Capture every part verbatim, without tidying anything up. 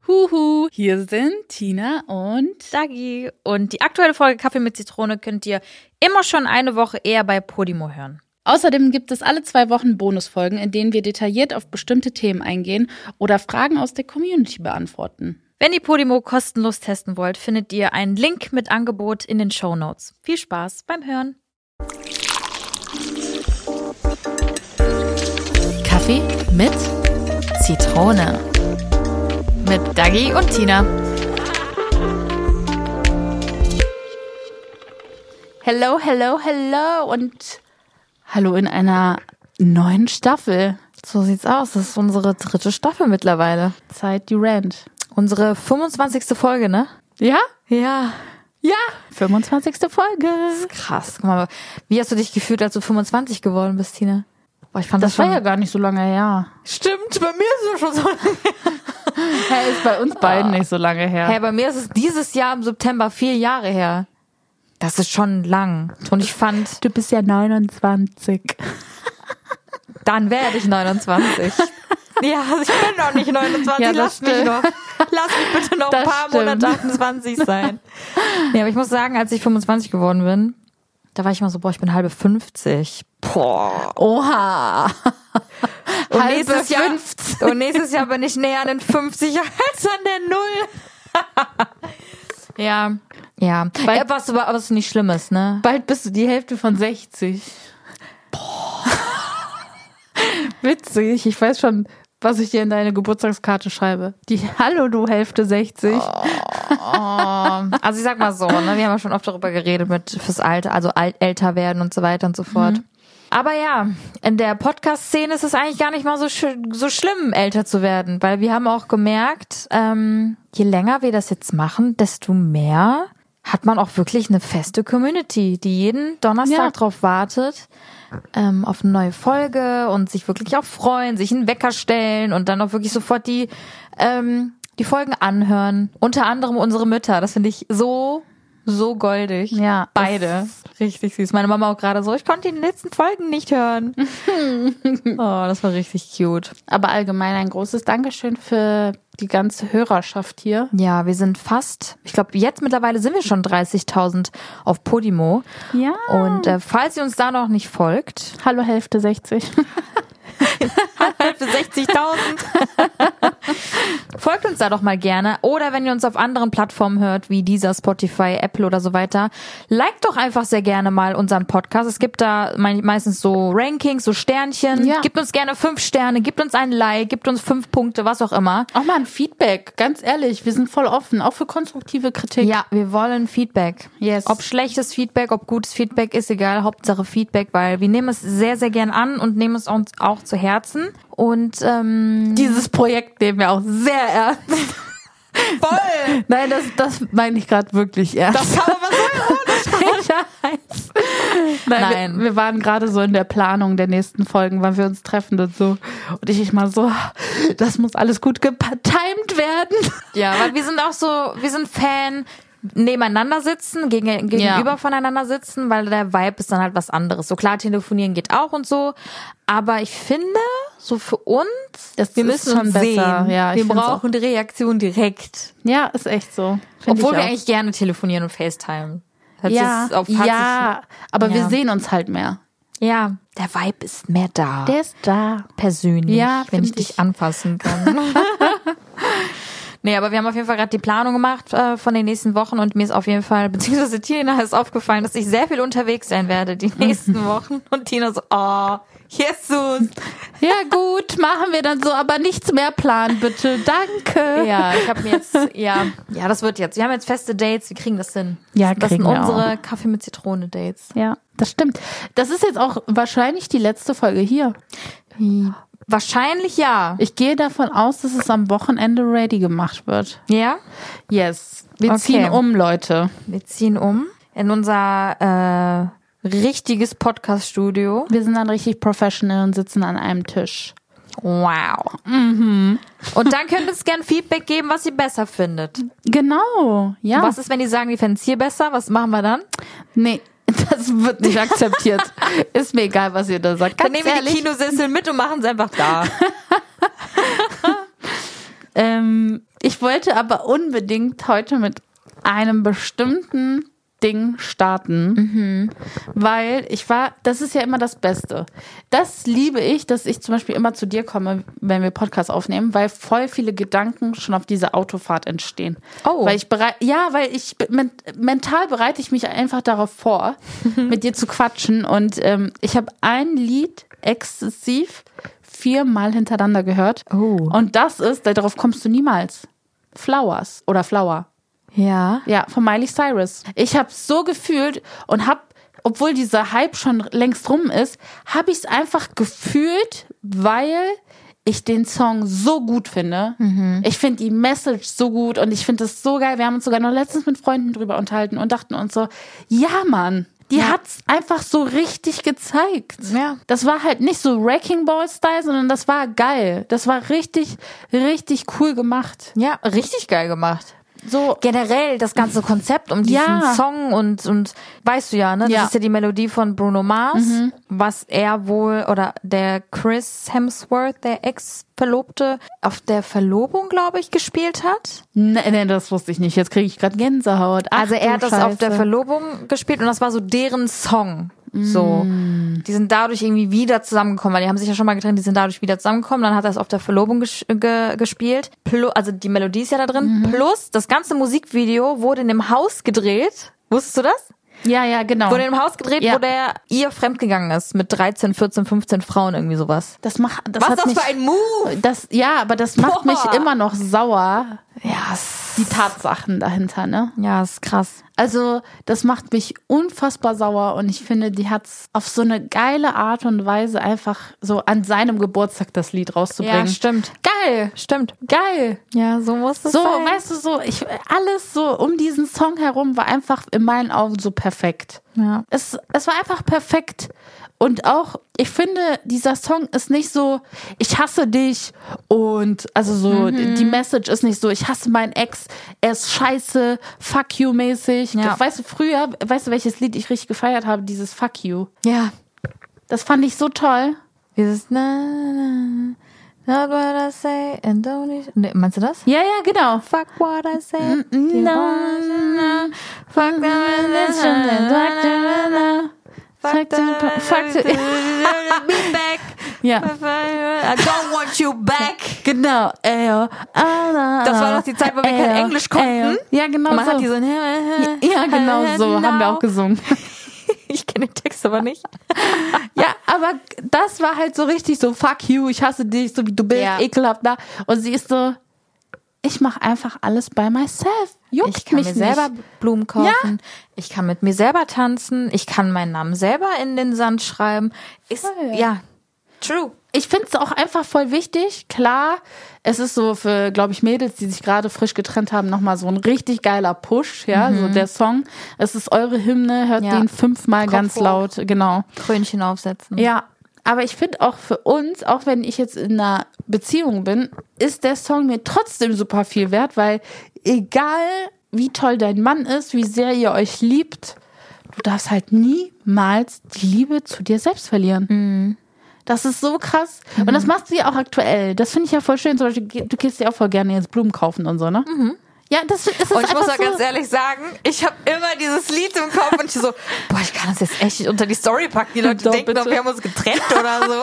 Huhu, hier sind Tina und Dagi. Und die aktuelle Folge Kaffee mit Zitrone könnt ihr immer schon eine Woche eher bei Podimo hören. Außerdem gibt es alle zwei Wochen Bonusfolgen, in denen wir detailliert auf bestimmte Themen eingehen oder Fragen aus der Community beantworten. Wenn ihr Podimo kostenlos testen wollt, findet ihr einen Link mit Angebot in den Shownotes. Viel Spaß beim Hören. Kaffee mit Zitrone. Mit Dagi und Tina. Hello, hello, hello und hallo in einer neuen Staffel. So sieht's aus. Das ist unsere dritte Staffel mittlerweile. Zeit, die Rant. Unsere fünfundzwanzigste Folge, ne? Ja? Ja. Ja. fünfundzwanzigste Folge. Das ist krass. Guck mal, wie hast du dich gefühlt, als du fünfundzwanzig geworden bist, Tina? Boah, ich fand das das, das war ja gar nicht so lange her. Stimmt, bei mir ist es schon so lange her. Hey, ist bei uns beiden nicht so lange her. Hey, bei mir ist es dieses Jahr im September vier Jahre her. Das ist schon lang. Und ich fand... Du bist ja neunundzwanzig. Dann werde ich neunundzwanzig. Ja, also ich bin noch nicht neunundzwanzig. Ja, Lass stimmt. mich noch. Lass mich bitte noch Das ein paar stimmt. Monate achtundzwanzig sein. Nee, aber ich muss sagen, als ich fünfundzwanzig geworden bin, da war ich mal so, boah, ich bin halbe fünfzig. Boah. Oha. Und Halbe nächstes Jahr, fünfzig. und nächstes Jahr bin ich näher an den fünfzig als an der Null. Ja. Ja. Weil- ja was, aber was nicht Schlimmes, ne? Bald bist du die Hälfte von sechzig. Boah. Witzig. Ich weiß schon, was ich dir in deine Geburtstagskarte schreibe. Die Hallo, du Hälfte sechzig. Oh. Also ich sag mal so, ne, wir haben ja schon oft darüber geredet mit fürs Alter, also alt, älter werden und so weiter und so fort. Mhm. Aber ja, in der Podcast-Szene ist es eigentlich gar nicht mal so sch- so schlimm, älter zu werden, weil wir haben auch gemerkt, ähm, je länger wir das jetzt machen, desto mehr hat man auch wirklich eine feste Community, die jeden Donnerstag Ja. drauf wartet, ähm, auf eine neue Folge und sich wirklich auch freuen, sich einen Wecker stellen und dann auch wirklich sofort die ähm, die Folgen anhören. Unter anderem unsere Mütter. Das finde ich so, so goldig. Ja, Beide. Richtig süß. Meine Mama auch gerade so, ich konnte die letzten Folgen nicht hören. Oh, das war richtig cute. Aber allgemein ein großes Dankeschön für die ganze Hörerschaft hier. Ja, wir sind fast, ich glaube, jetzt mittlerweile sind wir schon dreißigtausend auf Podimo. Ja. Und äh, falls ihr uns da noch nicht folgt, Hallo, Hälfte sechzig. für sechzigtausend. Folgt uns da doch mal gerne. Oder wenn ihr uns auf anderen Plattformen hört, wie dieser, Spotify, Apple oder so weiter, liked doch einfach sehr gerne mal unseren Podcast. Es gibt da meistens so Rankings, so Sternchen. Ja. Gebt uns gerne fünf Sterne, gebt uns ein Like, gebt uns fünf Punkte, was auch immer. Auch mal ein Feedback. Ganz ehrlich, wir sind voll offen. Auch für konstruktive Kritik. Ja, wir wollen Feedback. Yes. Ob schlechtes Feedback, ob gutes Feedback, ist egal. Hauptsache Feedback, weil wir nehmen es sehr, sehr gern an und nehmen es uns auch zu Herzen. Und ähm, Dieses Projekt nehmen wir auch sehr ernst. voll! Nein, das, das meine ich gerade wirklich ernst. Das kann man was sagen. Ich weiß. Nein, Nein. Wir, wir waren gerade so in der Planung der nächsten Folgen, wann wir uns treffen und so. Und ich, ich mal so, das muss alles gut getimed werden. Ja, weil wir sind auch so, wir sind Fan nebeneinander sitzen, gegen, gegenüber Ja. voneinander sitzen, weil der Vibe ist dann halt was anderes. So klar, telefonieren geht auch und so, aber ich finde, so für uns, Das wir ist müssen schon uns besser. sehen. Ja, ich wir find's brauchen die Reaktion direkt. Ja, ist echt so. Find Obwohl ich wir auch. eigentlich gerne telefonieren und FaceTime. Hört sich Ja, jetzt auf- hat ja, aber Ja. wir sehen uns halt mehr. sich, ja, der Vibe ist mehr da. Der ist da. persönlich, Ja, wenn ich find dich ich. anfassen kann. Nee, aber wir haben auf jeden Fall gerade die Planung gemacht äh, von den nächsten Wochen und mir ist auf jeden Fall, beziehungsweise Tina ist aufgefallen, dass ich sehr viel unterwegs sein werde die nächsten Wochen und Tina so, oh, Jesus. Ja gut, machen wir dann so, aber nichts mehr planen, bitte. Danke. Ja, ich habe mir jetzt, ja, ja, das wird jetzt. Wir haben jetzt feste Dates, wir kriegen das hin. Ja, das kriegen sind wir unsere Kaffee mit Zitrone Dates. Ja, das stimmt. Das ist jetzt auch wahrscheinlich die letzte Folge hier. Wahrscheinlich ja. Ich gehe davon aus, dass es am Wochenende ready gemacht wird. Ja? Yes. Wir Okay. ziehen um, Leute. Wir ziehen um in unser äh, richtiges Podcast-Studio. Wir sind dann richtig professional und sitzen an einem Tisch. Wow. Mhm. Und dann könnt ihr uns gerne Feedback geben, was ihr besser findet. Genau, ja. Was ist, wenn die sagen, die fänden es hier besser? Was machen wir dann? Nee, das wird nicht akzeptiert. Ist mir egal, was ihr da sagt. Dann Ganz nehmen wir ehrlich. die Kinosessel mit und machen es einfach da. Ähm, Ich wollte aber unbedingt heute mit einem bestimmten Ding starten, mhm. weil ich war, das ist ja immer das Beste. Das liebe ich, dass ich zum Beispiel immer zu dir komme, wenn wir Podcasts aufnehmen, weil voll viele Gedanken schon auf dieser Autofahrt entstehen. Oh. Weil ich bereit, ja, weil ich men- mental bereite ich mich einfach darauf vor, mit dir zu quatschen und ähm, ich habe ein Lied exzessiv viermal hintereinander gehört Oh. und das ist, darauf kommst du niemals. Flowers oder Flower. Ja. Ja, von Miley Cyrus. Ich habe so gefühlt und habe, obwohl dieser Hype schon längst rum ist, habe ich es einfach gefühlt, weil ich den Song so gut finde. Mhm. Ich finde die Message so gut und ich finde das so geil. Wir haben uns sogar noch letztens mit Freunden drüber unterhalten und dachten uns so, ja Mann, die ja. hat's einfach so richtig gezeigt. Ja. Das war halt nicht so Wrecking Ball Style, sondern das war geil. Das war richtig, richtig cool gemacht. Ja, richtig geil gemacht. So generell das ganze Konzept um diesen ja. Song und und weißt du ja, ne, das ja. ist ja die Melodie von Bruno Mars, mhm. was er wohl oder der Chris Hemsworth, der Ex-Verlobte, auf der Verlobung, glaube ich, gespielt hat. Nee, nee, das wusste ich nicht. Jetzt kriege ich gerade Gänsehaut. Ach, also er hat das Scheiße. auf der Verlobung gespielt und das war so deren Song. So, mm. die sind dadurch irgendwie wieder zusammengekommen, weil die haben sich ja schon mal getrennt, die sind dadurch wieder zusammengekommen, dann hat er es auf der Verlobung ges- ge- gespielt, Plus, also die Melodie ist ja da drin, mhm. plus das ganze Musikvideo wurde in dem Haus gedreht, wusstest du das? Ja, ja, genau. Wurde in dem Haus gedreht, ja. wo der ihr fremdgegangen ist, mit dreizehn, vierzehn, fünfzehn Frauen, irgendwie sowas. Das macht, das Was hat ist das mich, für ein Move? Das, ja, aber das macht Boah. mich immer noch sauer. Ja, die Tatsachen dahinter, ne? Ja, ist krass. Also, das macht mich unfassbar sauer und ich finde, die hat's auf so eine geile Art und Weise einfach so an seinem Geburtstag das Lied rauszubringen. Ja, stimmt. Geil. Stimmt. Geil. Ja, so muss es so, sein. So, weißt du, so, ich, alles so um diesen Song herum war einfach in meinen Augen so perfekt. Ja. Es, es war einfach perfekt. Und auch, ich finde, dieser Song ist nicht so, ich hasse dich und also so, mhm. die Message ist nicht so, ich hasse meinen Ex, er ist scheiße, fuck you mäßig. Ja. Weißt du, früher, weißt du, welches Lied ich richtig gefeiert habe? Dieses Fuck you. Ja. Das fand ich so toll. Dieses na, na, not what I say and don't it. Nee, meinst du das? Ja, ja, genau. Fuck what I say. No, no, fuck what I say. Fuck the, fuck the, be back. Ja. I don't want you back. Genau. Ayo. Das war noch die Zeit, wo wir kein Englisch konnten. Ja, genau und man so. hat diese ja, genau so haben wir auch gesungen. Ich kenne den Text aber nicht. Ja, aber das war halt so richtig so, fuck you, ich hasse dich, so wie du bist, ja. ekelhaft da. Und sie ist so, ich mache einfach alles by myself. Juckt ich kann mich mir nicht. selber Blumen kaufen. Ja. Ich kann mit mir selber tanzen. Ich kann meinen Namen selber in den Sand schreiben. Ist, Voll. ja, true. Ich finde es auch einfach voll wichtig. Klar, es ist so für, glaube ich, Mädels, die sich gerade frisch getrennt haben, nochmal so ein richtig geiler Push, ja, mhm. so der Song. Es ist eure Hymne, hört ja. den fünfmal Kopf ganz hoch. laut, genau. Krönchen aufsetzen. Ja, aber ich finde auch für uns, auch wenn ich jetzt in einer Beziehung bin, ist der Song mir trotzdem super viel wert, weil egal wie toll dein Mann ist, wie sehr ihr euch liebt, du darfst halt niemals die Liebe zu dir selbst verlieren. Mhm. Das ist so krass. Mhm. Und das machst du ja auch aktuell. Das finde ich ja voll schön. Zum Beispiel, du gehst ja auch voll gerne jetzt Blumen kaufen und so, ne? Mhm. Ja, das ist Und ich muss auch so ganz ehrlich sagen, ich habe immer dieses Lied im Kopf und ich so, boah, ich kann das jetzt echt nicht unter die Story packen. Die Leute Doch, denken doch, bitte. wir haben uns getrennt oder so.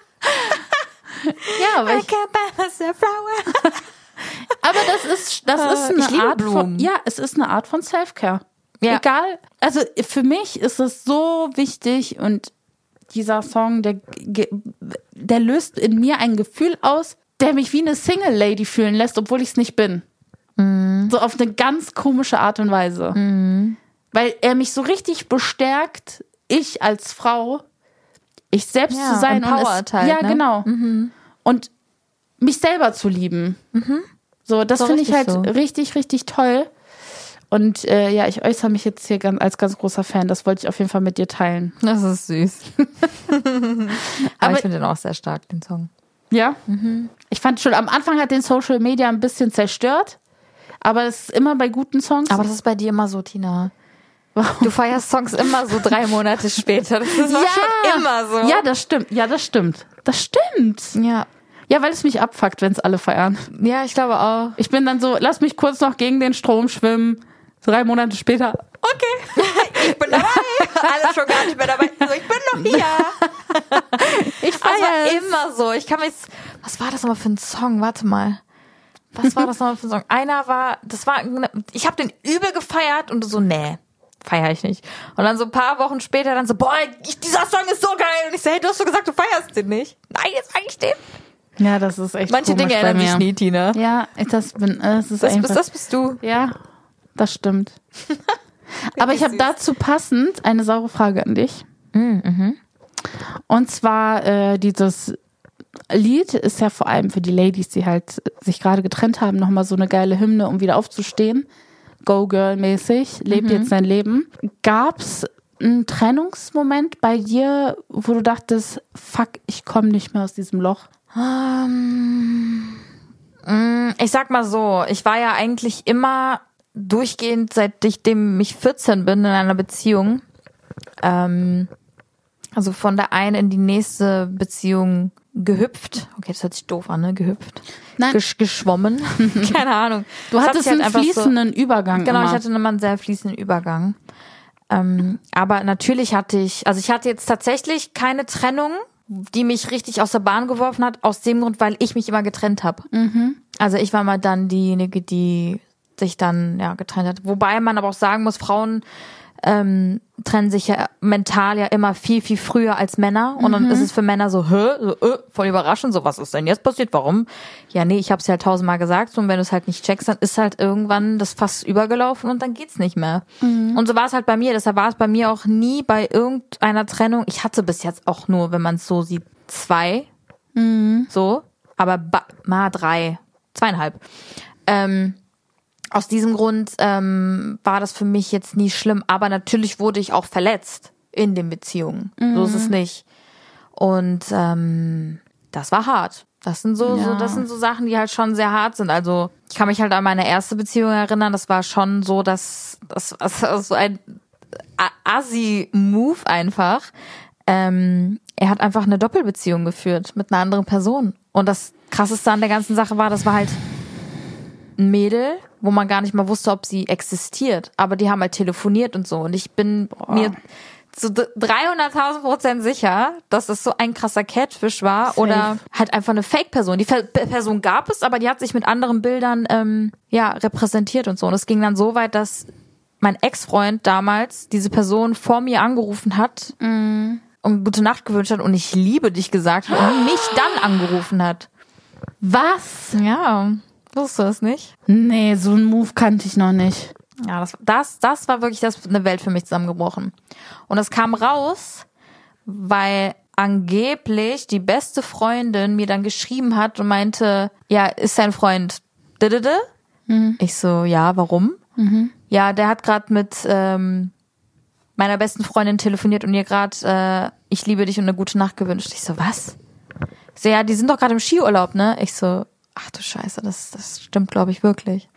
Ja, aber I ich, can't buy myself a flower. aber das ist, das ist eine Ich liebe Art Blumen. von, ja, es ist eine Art von Self-Care. Ja. Egal. Also für mich ist es so wichtig und dieser Song, der, der löst in mir ein Gefühl aus, der mich wie eine Single-Lady fühlen lässt, obwohl ich es nicht bin. Mhm. So auf eine ganz komische Art und Weise. Mhm. Weil er mich so richtig bestärkt, ich als Frau, ich selbst Ja, zu sein. Und es, empowered halt, ja, ne? genau. Mhm. Und mich selber zu lieben. Mhm. So, das So finde ich halt richtig so. richtig, richtig toll. Und äh, ja, ich äußere mich jetzt hier ganz, als ganz großer Fan. Das wollte ich auf jeden Fall mit dir teilen. Das ist süß. Aber, Aber- ich finde den auch sehr stark, den Song. Ja? Ich fand schon, am Anfang hat den Social Media ein bisschen zerstört. Aber es ist immer bei guten Songs. Aber das ist bei dir immer so, Tina. Du feierst Songs immer so drei Monate später. Das ist ja, schon immer so. Ja, das stimmt. Ja, das stimmt. Das stimmt. Ja. Ja, weil es mich abfuckt, wenn es alle feiern. Ja, ich glaube auch. Ich bin dann so, lass mich kurz noch gegen den Strom schwimmen. Drei Monate später, okay. Ich bin dabei. Alles schon gar nicht mehr dabei. So, ich bin noch hier. Ich Das war feiere immer so. Ich kann mich, was war das nochmal für ein Song? Warte mal. Was war das nochmal für ein Song? Einer war, das war, ich habe den übel gefeiert und so, nee, feiere ich nicht. Und dann so ein paar Wochen später dann so, boah, ich, dieser Song ist so geil. Und ich so, hey, du hast so gesagt, du feierst den nicht. Nein, jetzt feier ich den. Ja, das ist echt Manche komisch Dinge bei ändern mir. sich nie, Tina. Ja, ich- das bin, das ist Das einfach. bist, das bist du. Ja, das stimmt. Aber ich habe süß. dazu passend eine saure Frage an dich. Und zwar äh, dieses Lied ist ja vor allem für die Ladies, die halt sich gerade getrennt haben, nochmal so eine geile Hymne, um wieder aufzustehen. Go Girl mäßig, leb jetzt dein Leben. Gab's einen Trennungsmoment bei dir, wo du dachtest, fuck, ich komme nicht mehr aus diesem Loch? Ähm, mm, ich sag mal so, ich war ja eigentlich immer durchgehend, seitdem ich vierzehn bin, in einer Beziehung. Ähm, also von der einen in die nächste Beziehung gehüpft. Okay, das hört sich doof an, ne? Gehüpft. Nein. Gesch geschwommen. Keine Ahnung. Du Das hat hattest sich halt einen einfach fließenden Übergang. Genau, immer. ich hatte immer einen sehr fließenden Übergang. Ähm, aber natürlich hatte ich, also ich hatte jetzt tatsächlich keine Trennung, die mich richtig aus der Bahn geworfen hat, aus dem Grund, weil ich mich immer getrennt habe. Also ich war mal dann diejenige, die sich dann ja getrennt hat. Wobei man aber auch sagen muss, Frauen ähm, trennen sich ja mental ja immer viel, viel früher als Männer. Und dann ist es für Männer so, hä, so, äh, voll überraschend, so, was ist denn jetzt passiert, warum? Ja, nee, ich hab's ja halt tausendmal gesagt, und wenn du es halt nicht checkst, dann ist halt irgendwann das Fass übergelaufen und dann geht's nicht mehr. Und so war es halt bei mir, deshalb war es bei mir auch nie bei irgendeiner Trennung. Ich hatte bis jetzt auch nur, wenn man es so sieht, zwei, so, aber ba- mal drei, zweieinhalb. Ähm, Aus diesem Grund ähm, war das für mich jetzt nie schlimm, aber natürlich wurde ich auch verletzt in den Beziehungen. So ist es nicht. Und ähm, das war hart. Das sind so, Ja. so, das sind so Sachen, die halt schon sehr hart sind. Also ich kann mich halt an meine erste Beziehung erinnern. Das war schon so, dass das, das war so ein Assi-Move einfach. Ähm, er hat einfach eine Doppelbeziehung geführt mit einer anderen Person. Und das Krasseste an der ganzen Sache war, das war halt ein Mädel, wo man gar nicht mal wusste, ob sie existiert. Aber die haben halt telefoniert und so. Und ich bin Boah. mir zu dreihunderttausend Prozent sicher, dass das so ein krasser Catfish war. Safe. Oder halt einfach eine Fake-Person. Die Fe- Person gab es, aber die hat sich mit anderen Bildern ähm, ja repräsentiert und so. Und es ging dann so weit, dass mein Ex-Freund damals diese Person vor mir angerufen hat und gute Nacht gewünscht hat und ich liebe dich gesagt hat und mich dann angerufen hat. Was? Ja, wusstest du das nicht? Nee, so einen Move kannte ich noch nicht. Ja, das, das, das war wirklich das, eine Welt für mich zusammengebrochen. Und das kam raus, weil angeblich die beste Freundin mir dann geschrieben hat und meinte, ja, ist dein Freund didede? Mhm. Ich so, ja, warum? Mhm. Ja, der hat gerade mit ähm, meiner besten Freundin telefoniert und ihr gerade äh, ich liebe dich und eine gute Nacht gewünscht. Ich so, was? Ich so, ja, die sind doch gerade im Skiurlaub, ne? Ich so, ach du Scheiße, das, das stimmt, glaube ich, wirklich.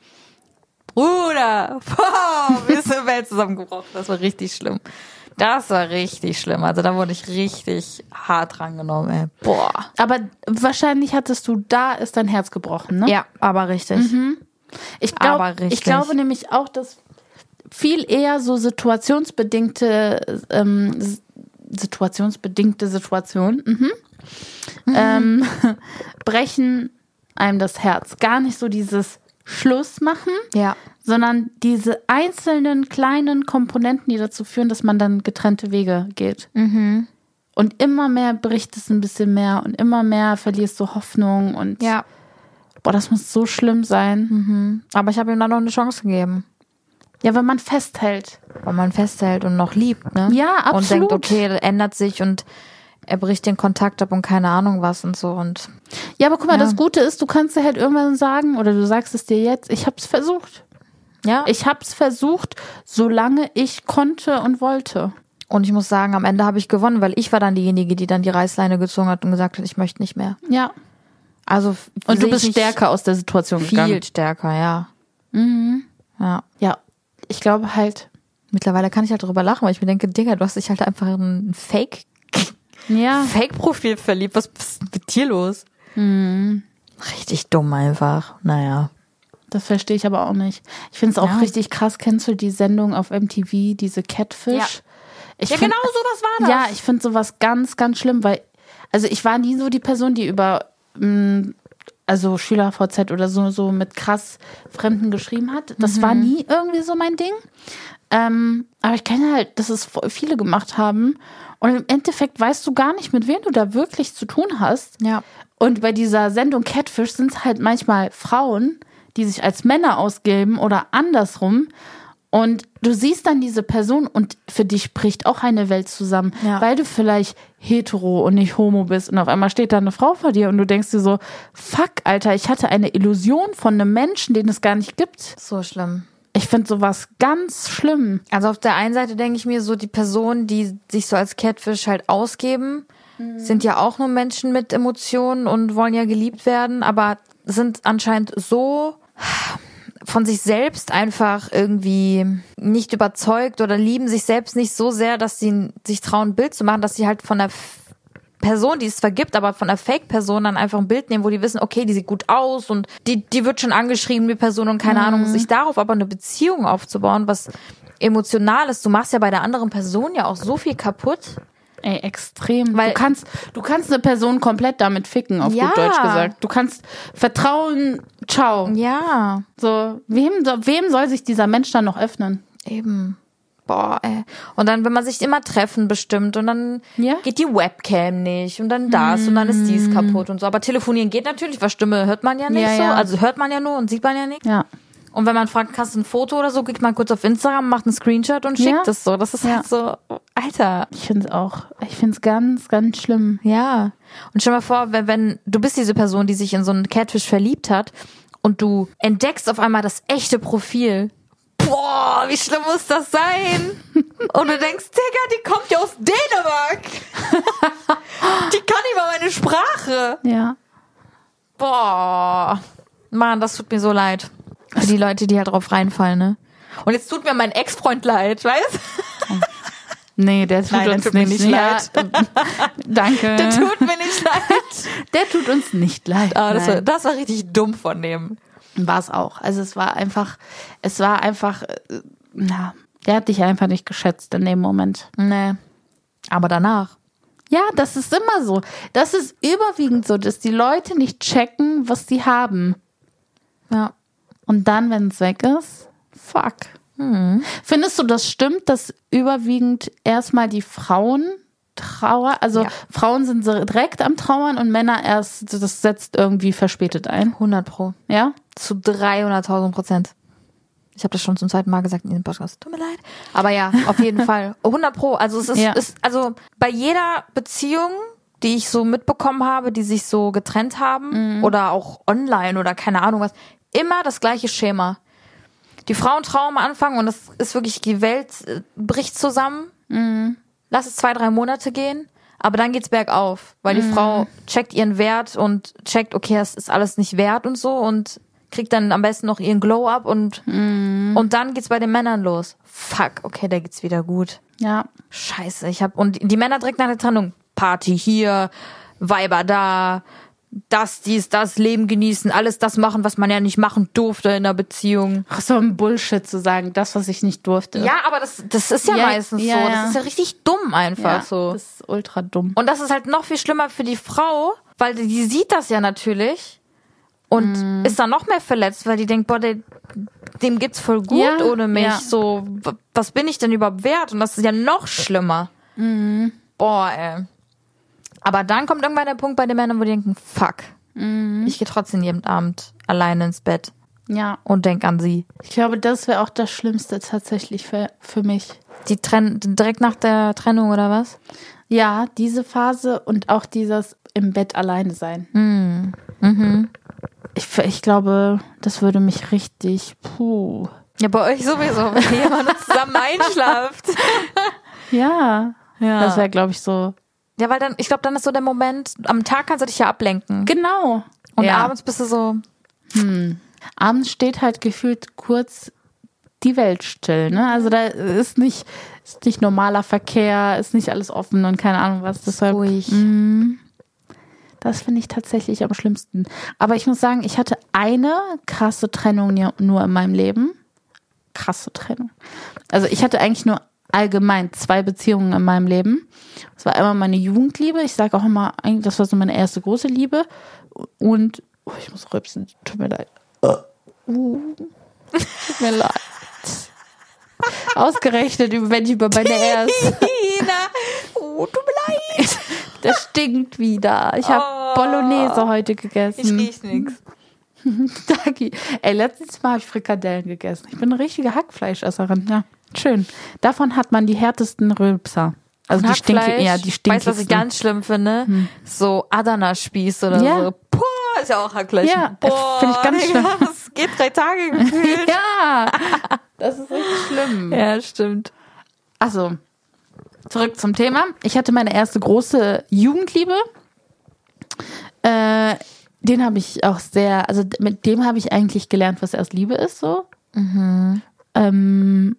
Bruder, boah, mir ist eine Welt zusammengebrochen. Das war richtig schlimm. Das war richtig schlimm. Also da wurde ich richtig hart drangenommen, ey. Boah. Aber wahrscheinlich hattest du, da ist dein Herz gebrochen, ne? Ja, aber richtig. Ich, glaub, Aber richtig. ich glaube nämlich auch, dass viel eher so situationsbedingte ähm, s- situationsbedingte Situationen mhm. ähm, brechen einem das Herz. Gar nicht so dieses Schluss machen, Ja. sondern diese einzelnen kleinen Komponenten, die dazu führen, dass man dann getrennte Wege geht. Und immer mehr bricht es ein bisschen mehr und immer mehr verlierst du Hoffnung und Ja. boah, das muss so schlimm sein. Aber ich habe ihm dann noch eine Chance gegeben. Ja, wenn man festhält. Weil man festhält und noch liebt, ne? Ja, Und absolut. denkt, okay, das ändert sich und er bricht den Kontakt ab und keine Ahnung was und so. Und Ja, aber guck mal, Ja. das Gute ist, du kannst dir halt irgendwann sagen, oder du sagst es dir jetzt, ich hab's versucht. ja, Ich hab's versucht, solange ich konnte und wollte. und ich muss sagen, am Ende habe ich gewonnen, weil ich war dann diejenige, die dann die Reißleine gezogen hat und gesagt hat, ich möchte nicht mehr. Ja. Also Und sehe du ich bist mich stärker aus der Situation Viel gegangen. stärker, ja. Ja. Ja, ich glaube halt. Mittlerweile kann ich halt darüber lachen, weil ich mir denke, Digga, du hast dich halt einfach in ein Fake, Ja. Fake-Profil verliebt. Was ist mit dir los? Mhm. Richtig dumm einfach. Naja. Das verstehe ich aber auch nicht. Ich finde es auch Ja. richtig krass. Kennst du die Sendung auf M T V, diese Catfish? Ja. Ich Ja, find, genau sowas war das. Ja, ich finde sowas ganz, ganz schlimm, weil, also ich war nie so die Person, die über, mh, also SchülerV Z oder so, so mit krass Fremden geschrieben hat. Das Mhm. war nie irgendwie so mein Ding. Ähm, aber ich kenne halt, dass es voll viele gemacht haben. Und im Endeffekt weißt du gar nicht, mit wem du da wirklich zu tun hast. Ja. Und bei dieser Sendung Catfish sind es halt manchmal Frauen, die sich als Männer ausgeben oder andersrum. Und du siehst dann diese Person und für dich bricht auch eine Welt zusammen, Ja. weil du vielleicht hetero und nicht homo bist und auf einmal steht da eine Frau vor dir und du denkst dir so, fuck, Alter, ich hatte eine Illusion von einem Menschen, den es gar nicht gibt. So schlimm. Ich finde sowas ganz schlimm. Also auf der einen Seite denke ich mir so, die Personen, die sich so als Catfish halt ausgeben, sind ja auch nur Menschen mit Emotionen und wollen ja geliebt werden, aber sind anscheinend so von sich selbst einfach irgendwie nicht überzeugt oder lieben sich selbst nicht so sehr, dass sie sich trauen, ein Bild zu machen, dass sie halt von der Person, die es zwar gibt, aber von der Fake-Person dann einfach ein Bild nehmen, wo die wissen, okay, die sieht gut aus und die, die wird schon angeschrieben, die Person und keine mhm. Ahnung, sich darauf aber eine Beziehung aufzubauen, was emotional ist. Du machst ja bei der anderen Person ja auch so viel kaputt. Ey, extrem. Weil, du kannst, du kannst eine Person komplett damit ficken, auf ja. gut Deutsch gesagt. Du kannst vertrauen, ciao. Ja. So, wem, wem soll sich dieser Mensch dann noch öffnen? Eben. Boah, ey. Und dann, wenn man sich immer treffen bestimmt und dann ja? geht die Webcam nicht und dann das mm. und dann ist dies kaputt und so. Aber telefonieren geht natürlich, weil Stimme hört man ja nicht ja, so. Ja. Also hört man ja nur und sieht man ja nicht. Ja. Und wenn man fragt, hast du ein Foto oder so, geht man kurz auf Instagram, macht einen Screenshot und schickt es ja. so. Das ist ja. halt so, Alter. Ich finde es auch, ich finde es ganz, ganz schlimm. Ja. Und stell mal vor, wenn, wenn du bist diese Person, die sich in so einen Catfish verliebt hat und du entdeckst auf einmal das echte Profil. Boah, wie schlimm muss das sein? Und du denkst, Digga, die kommt ja aus Dänemark. Die kann nicht mal meine Sprache. Ja. Boah. Mann, das tut mir so leid. Für die Leute, die halt drauf reinfallen, ne? Und jetzt tut mir mein Ex-Freund leid, weißt du? Nee, der tut Nein, der uns tut nicht, mir nicht leid. Danke. Der tut mir nicht leid. Der tut uns nicht leid. Aber das war, das war richtig dumm von dem. War es auch. Also es war einfach, es war einfach, äh, na, der hat dich einfach nicht geschätzt in dem Moment. Nee. Aber danach. Ja, das ist immer so. Das ist überwiegend so, dass die Leute nicht checken, was sie haben. Ja. Und dann, wenn es weg ist, fuck. Mhm. Findest du, das stimmt, dass überwiegend erstmal die Frauen trauern? Also ja. Frauen sind so direkt am Trauern und Männer erst, das setzt irgendwie verspätet ein. hundert Pro. Ja? Zu dreihunderttausend Prozent. Ich habe das schon zum zweiten Mal gesagt in diesem Podcast. Tut mir leid. Aber ja, auf jeden Fall. hundert Pro. Also es ist, ja. ist, also bei jeder Beziehung, die ich so mitbekommen habe, die sich so getrennt haben mhm. oder auch online oder keine Ahnung was, immer das gleiche Schema. Die Frauen trauern am Anfang und das ist wirklich, die Welt äh, bricht zusammen. Mhm. Lass es zwei, drei Monate gehen, aber dann geht's bergauf, weil die mhm. Frau checkt ihren Wert und checkt, okay, das ist alles nicht wert und so und kriegt dann am besten noch ihren Glow-Up und mhm. und dann geht's bei den Männern los. Fuck, okay, da geht's wieder gut. Ja. Scheiße, ich hab, und die Männer direkt nach der Trennung, Party hier, Weiber da, das, dies, das, Leben genießen, alles das machen, was man ja nicht machen durfte in der Beziehung. Ach, so ein Bullshit zu sagen, das, was ich nicht durfte. Ja, aber das, das ist ja, ja meistens ja, so. Ja. Das ist ja richtig dumm einfach ja, so. Das ist ultra dumm. Und das ist halt noch viel schlimmer für die Frau, weil die, die sieht das ja natürlich und mm. ist dann noch mehr verletzt, weil die denkt, boah, der, dem geht's voll gut ja, ohne mich. Ja. So, was bin ich denn überhaupt wert? Und das ist ja noch schlimmer. Mm. Boah, ey. Aber dann kommt irgendwann der Punkt bei den Männern, wo die denken, fuck, mm. ich gehe trotzdem jeden Abend alleine ins Bett. Ja. Und denk an sie. Ich glaube, das wäre auch das Schlimmste tatsächlich für, für mich. Die Trenn- direkt nach der Trennung oder was? Ja, diese Phase und auch dieses im Bett alleine sein. Mm. Mhm. Ich, ich glaube, das würde mich richtig, puh. Ja, bei euch sowieso, wenn ihr immer nur zusammen einschlaft. Ja, ja. Das wäre, glaube ich, so. Ja, weil dann, ich glaube, dann ist so der Moment, am Tag kannst du dich ja ablenken. Genau. Und ja. abends bist du so. Hm. Abends steht halt gefühlt kurz die Welt still, ne? Also da ist nicht, ist nicht normaler Verkehr, ist nicht alles offen und keine Ahnung was. Deshalb, ruhig. Mh, Das finde ich tatsächlich am schlimmsten. Aber ich muss sagen, ich hatte eine krasse Trennung nur in meinem Leben. Krasse Trennung. Also ich hatte eigentlich nur allgemein zwei Beziehungen in meinem Leben. Das war einmal meine Jugendliebe. Ich sage auch immer, das war so meine erste große Liebe. Und, oh, ich muss rülpsen, tut mir leid. Uh, tut mir leid. Ausgerechnet, wenn ich über meine erste... Oh, tut mir leid. Das stinkt wieder. Ich habe oh, Bolognese heute gegessen. Ich riech nix. Dagi. Ey, letztes Mal habe ich Frikadellen gegessen. Ich bin eine richtige Hackfleischesserin. Ja, schön. Davon hat man die härtesten Rülpser. Also die stinken, ja, die stinken. Weißt du, was ich ganz schlimm finde? Hm. So Adana-Spieß oder ja. so. Boah, ist ja auch Hackfleisch. Ja, boah, finde ich ganz schlimm. Das geht drei Tage gefühlt. Ja, das ist richtig schlimm. Ja, stimmt. Also, zurück zum Thema. Ich hatte meine erste große Jugendliebe. Äh, den habe ich auch sehr, also mit dem habe ich eigentlich gelernt, was erst Liebe ist, so. Mhm. Ähm,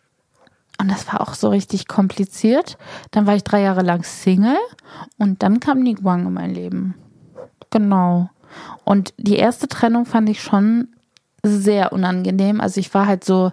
und das war auch so richtig kompliziert. Dann war ich drei Jahre lang Single und dann kam Nick Wang in mein Leben. Genau. Und die erste Trennung fand ich schon sehr unangenehm. Also ich war halt so,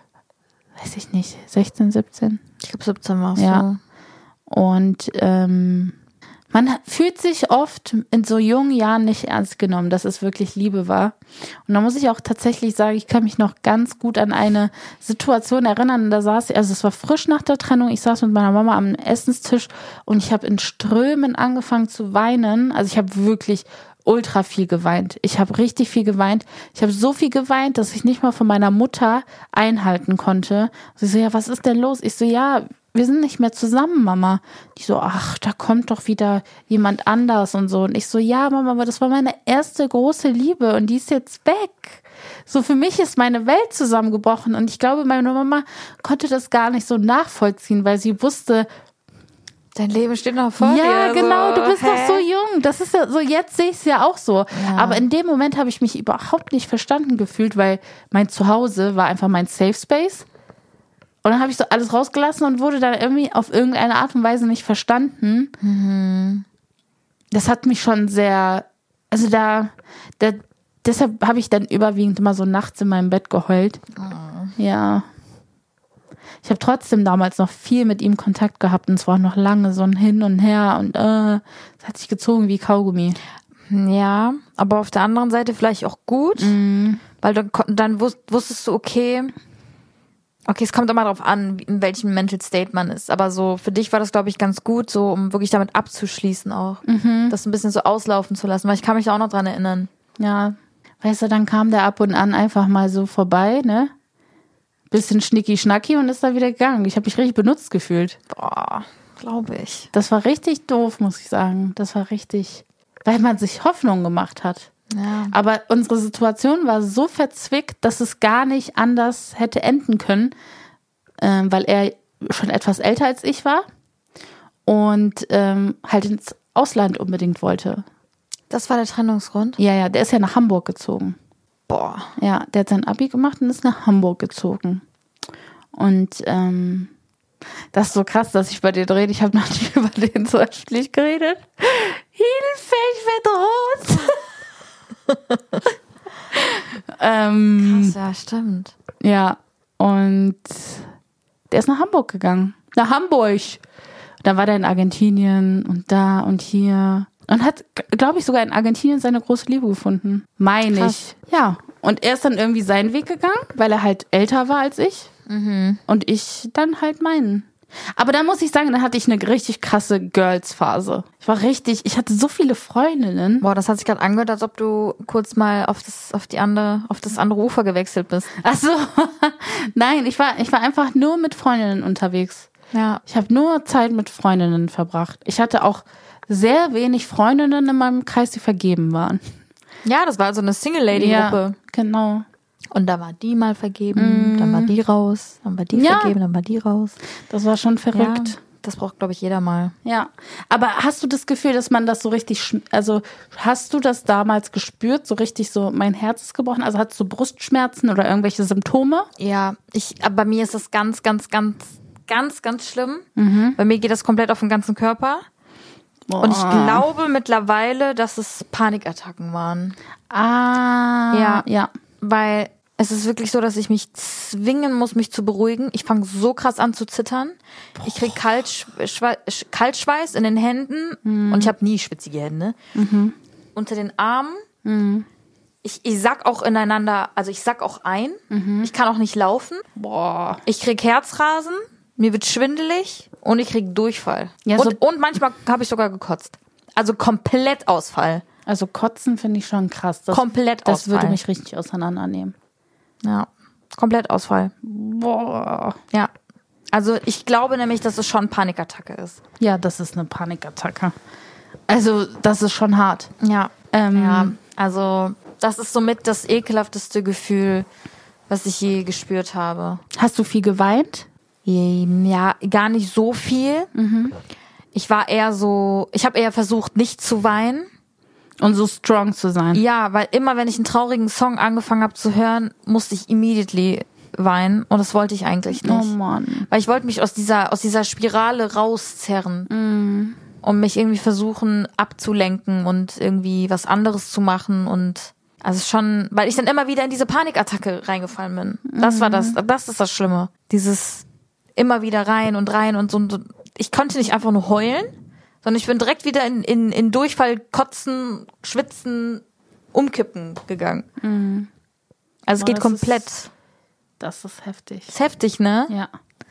weiß ich nicht, sechzehn, siebzehn. Ich glaube siebzehn war es. Ja. So. Und ähm, man fühlt sich oft in so jungen Jahren nicht ernst genommen, dass es wirklich Liebe war. Und da muss ich auch tatsächlich sagen, ich kann mich noch ganz gut an eine Situation erinnern. Da saß ich, also es war frisch nach der Trennung, ich saß mit meiner Mama am Essenstisch und ich habe in Strömen angefangen zu weinen. Also ich habe wirklich ultra viel geweint. Ich habe richtig viel geweint. Ich habe so viel geweint, dass ich nicht mal von meiner Mutter einhalten konnte. Sie so, ja, was ist denn los? Ich so, ja, wir sind nicht mehr zusammen, Mama. Die so, ach, da kommt doch wieder jemand anders und so. Und ich so, ja, Mama, aber das war meine erste große Liebe und die ist jetzt weg. So, für mich ist meine Welt zusammengebrochen und ich glaube, meine Mama konnte das gar nicht so nachvollziehen, weil sie wusste, dein Leben steht noch vor dir. Ja, genau, so. du bist Hä? noch so jung. Das ist ja so, jetzt sehe ich es ja auch so. Ja. Aber in dem Moment habe ich mich überhaupt nicht verstanden gefühlt, weil mein Zuhause war einfach mein Safe Space. Und dann habe ich so alles rausgelassen und wurde dann irgendwie auf irgendeine Art und Weise nicht verstanden. Mhm. Das hat mich schon sehr, also da, da deshalb habe ich dann überwiegend immer so nachts in meinem Bett geheult. Oh. Ja. Ich habe trotzdem damals noch viel mit ihm Kontakt gehabt und es war noch lange so ein Hin und Her und äh, es hat sich gezogen wie Kaugummi. Ja, aber auf der anderen Seite vielleicht auch gut, Mhm. weil dann, dann wusstest du, okay, okay, es kommt immer darauf an, in welchem Mental State man ist, aber so für dich war das, glaube ich, ganz gut, so um wirklich damit abzuschließen auch, Mhm. das ein bisschen so auslaufen zu lassen, weil ich kann mich da auch noch dran erinnern. Ja, weißt du, dann kam der ab und an einfach mal so vorbei, ne? Bisschen schnicki-schnacki und ist da wieder gegangen. Ich habe mich richtig benutzt gefühlt. Boah, glaube ich. Das war richtig doof, muss ich sagen. Das war richtig, weil man sich Hoffnung gemacht hat. Ja. Aber unsere Situation war so verzwickt, dass es gar nicht anders hätte enden können, ähm, weil er schon etwas älter als ich war und ähm, halt ins Ausland unbedingt wollte. Das war der Trennungsgrund? Ja, ja, der ist ja nach Hamburg gezogen. Boah. Ja, der hat sein Abi gemacht und ist nach Hamburg gezogen. Und ähm, das ist so krass, dass ich über den rede. Ich habe noch nie über den so öffentlich geredet. Hilfe, ich werde rot. ähm, Krass, ja, stimmt. Ja, und der ist nach Hamburg gegangen. Nach Hamburg. Dann war der in Argentinien und da und hier. Und hat, glaube ich, sogar in Argentinien seine große Liebe gefunden. Meine ich. Ja. Und er ist dann irgendwie seinen Weg gegangen, weil er halt älter war als ich. Mhm. Und ich dann halt meinen. Aber da muss ich sagen, da hatte ich eine richtig krasse Girls-Phase. Ich war richtig, ich hatte so viele Freundinnen. Boah, das hat sich gerade angehört, als ob du kurz mal auf das, auf die andere, auf das andere Ufer gewechselt bist. Ach so. Nein, ich war, ich war einfach nur mit Freundinnen unterwegs. Ja. Ich habe nur Zeit mit Freundinnen verbracht. Ich hatte auch sehr wenig Freundinnen in meinem Kreis, die vergeben waren. Ja, das war so eine Single-Lady-Gruppe. Ja, genau. Und da war die mal vergeben, mm. dann war die raus, dann war die ja. vergeben, dann war die raus. Das war schon verrückt. Ja, das braucht, glaube ich, jeder mal. Ja, aber hast du das Gefühl, dass man das so richtig, also hast du das damals gespürt, so richtig so, mein Herz ist gebrochen, also hattest du Brustschmerzen oder irgendwelche Symptome? Ja, ich, aber bei mir ist das ganz, ganz, ganz, ganz, ganz schlimm. Mhm. Bei mir geht das komplett auf den ganzen Körper. Boah. Und ich glaube mittlerweile, dass es Panikattacken waren. Ah. Ja. Ja. Weil es ist wirklich so, dass ich mich zwingen muss, mich zu beruhigen. Ich fange so krass an zu zittern. Boah. Ich krieg Kaltschwe- Kaltschweiß in den Händen. Mhm. Und ich habe nie schwitzige Hände. Mhm. Unter den Armen. Mhm. Ich, ich sack auch ineinander, also ich sack auch ein. Mhm. Ich kann auch nicht laufen. Boah. Ich krieg Herzrasen. Mir wird schwindelig. Und ich krieg Durchfall. Ja, so und, und manchmal habe ich sogar gekotzt. Also komplett Ausfall. Also kotzen finde ich schon krass. Das, komplett Ausfall. Das würde mich richtig auseinandernehmen. Ja, komplett Ausfall. Boah. Ja. Also ich glaube nämlich, dass es schon Panikattacke ist. Ja, das ist eine Panikattacke. Also das ist schon hart. Ja. Ähm, ja. Also das ist somit das ekelhafteste Gefühl, was ich je gespürt habe. Hast du viel geweint? Ja, gar nicht so viel. Mhm. Ich war eher so, ich habe eher versucht, nicht zu weinen. Und so strong zu sein. Ja, weil immer, wenn ich einen traurigen Song angefangen habe zu hören, musste ich immediately weinen. Und das wollte ich eigentlich nicht. Oh Mann. Weil ich wollte mich aus dieser, aus dieser Spirale rauszerren. Mm. Und mich irgendwie versuchen abzulenken und irgendwie was anderes zu machen. Und also schon, weil ich dann immer wieder in diese Panikattacke reingefallen bin. Das mm. war das, das ist das Schlimme. Dieses immer wieder rein und rein und so. Und ich konnte nicht einfach nur heulen, sondern ich bin direkt wieder in, in, in Durchfall, Kotzen, Schwitzen, Umkippen gegangen. Mhm. Also es Boah, geht komplett. Ist, das ist heftig. Ist heftig, ne? Ja.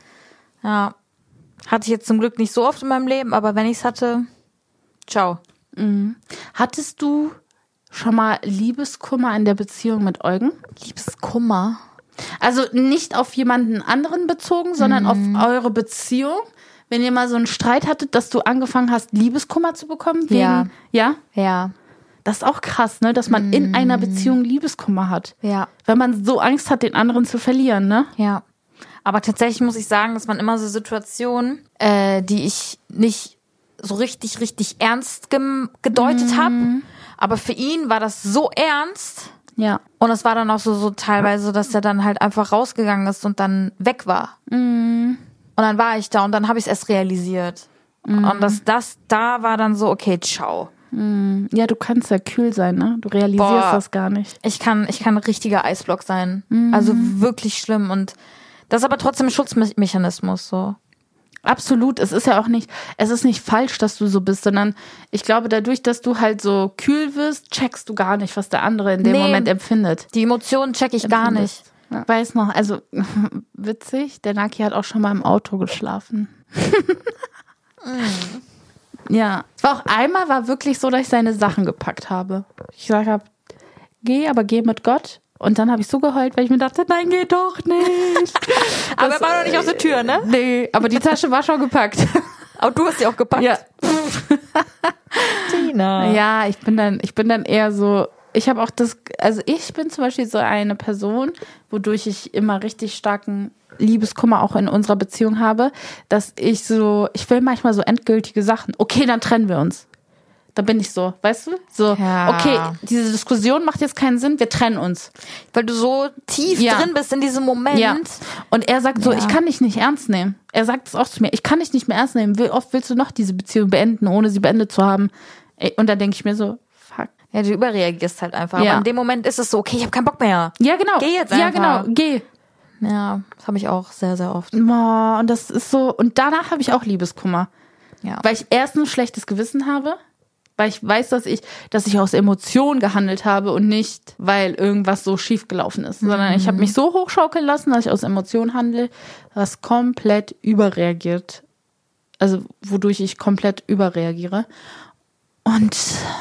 Ja. Hatte ich jetzt zum Glück nicht so oft in meinem Leben, aber wenn ich es hatte, ciao. Mhm. Hattest du schon mal Liebeskummer in der Beziehung mit Eugen? Liebeskummer? Also nicht auf jemanden anderen bezogen, sondern mhm. auf eure Beziehung? Wenn ihr mal so einen Streit hattet, dass du angefangen hast, Liebeskummer zu bekommen? Wegen, ja. Ja? Ja. Das ist auch krass, ne? Dass man mm. in einer Beziehung Liebeskummer hat. Ja. Weil man so Angst hat, den anderen zu verlieren, ne? Ja. Aber tatsächlich muss ich sagen, dass man immer so Situationen, äh, die ich nicht so richtig, richtig ernst gem- gedeutet mm. habe. Aber für ihn war das so ernst. Ja. Und es war dann auch so, so teilweise, dass er dann halt einfach rausgegangen ist und dann weg war. Mm. Und dann war ich da und dann habe ich es erst realisiert. Mm. Und das, das, da war dann so, okay, ciao. Mm. Ja, du kannst ja kühl sein, ne? Du realisierst Boah, das gar nicht. Ich kann, ich kann ein richtiger Eisblock sein. Mm. Also wirklich schlimm. Und das ist aber trotzdem ein Schutzmechanismus, so. Absolut. Es ist ja auch nicht, es ist nicht falsch, dass du so bist, sondern ich glaube, dadurch, dass du halt so kühl wirst, checkst du gar nicht, was der andere in dem nee, Moment empfindet. Die Emotionen check ich empfindet. gar nicht. Ja. Weiß noch, also witzig, der Naki hat auch schon mal im Auto geschlafen. mm. Ja, es war auch einmal war wirklich so, dass ich seine Sachen gepackt habe. Ich gesagt habe, geh, aber geh mit Gott. Und dann habe ich so geheult, weil ich mir dachte, nein, geh doch nicht. Aber er war noch nicht aus der Tür, ne? Nee, aber die Tasche war schon gepackt. Aber du hast sie auch gepackt. Ja. Tina. Ja, ich bin dann, ich bin dann eher so, ich habe auch das, also ich bin zum Beispiel so eine Person, wodurch ich immer richtig starken Liebeskummer auch in unserer Beziehung habe, dass ich so, ich will manchmal so endgültige Sachen. Okay, dann trennen wir uns. Da bin ich so, weißt du? So, ja. Okay, diese Diskussion macht jetzt keinen Sinn, wir trennen uns. Weil du so tief ja. drin bist in diesem Moment. Ja. Und er sagt so, ja. ich kann dich nicht ernst nehmen. Er sagt es auch zu mir, ich kann dich nicht mehr ernst nehmen. Wie oft willst du noch diese Beziehung beenden, ohne sie beendet zu haben? Und dann denke ich mir so, fuck. Ja, du überreagierst halt einfach. Ja. Aber in dem Moment ist es so, okay, ich habe keinen Bock mehr. Ja, genau. Geh jetzt einfach. Ja, genau, geh. Ja, das habe ich auch sehr, sehr oft. Boah, und das ist so, und danach habe ich auch Liebeskummer. Ja. Weil ich erstens ein schlechtes Gewissen habe, weil ich weiß, dass ich, dass ich aus Emotionen gehandelt habe und nicht, weil irgendwas so schief gelaufen ist, mhm. sondern ich habe mich so hochschaukeln lassen, dass ich aus Emotionen handle, was komplett überreagiert, also wodurch ich komplett überreagiere. Und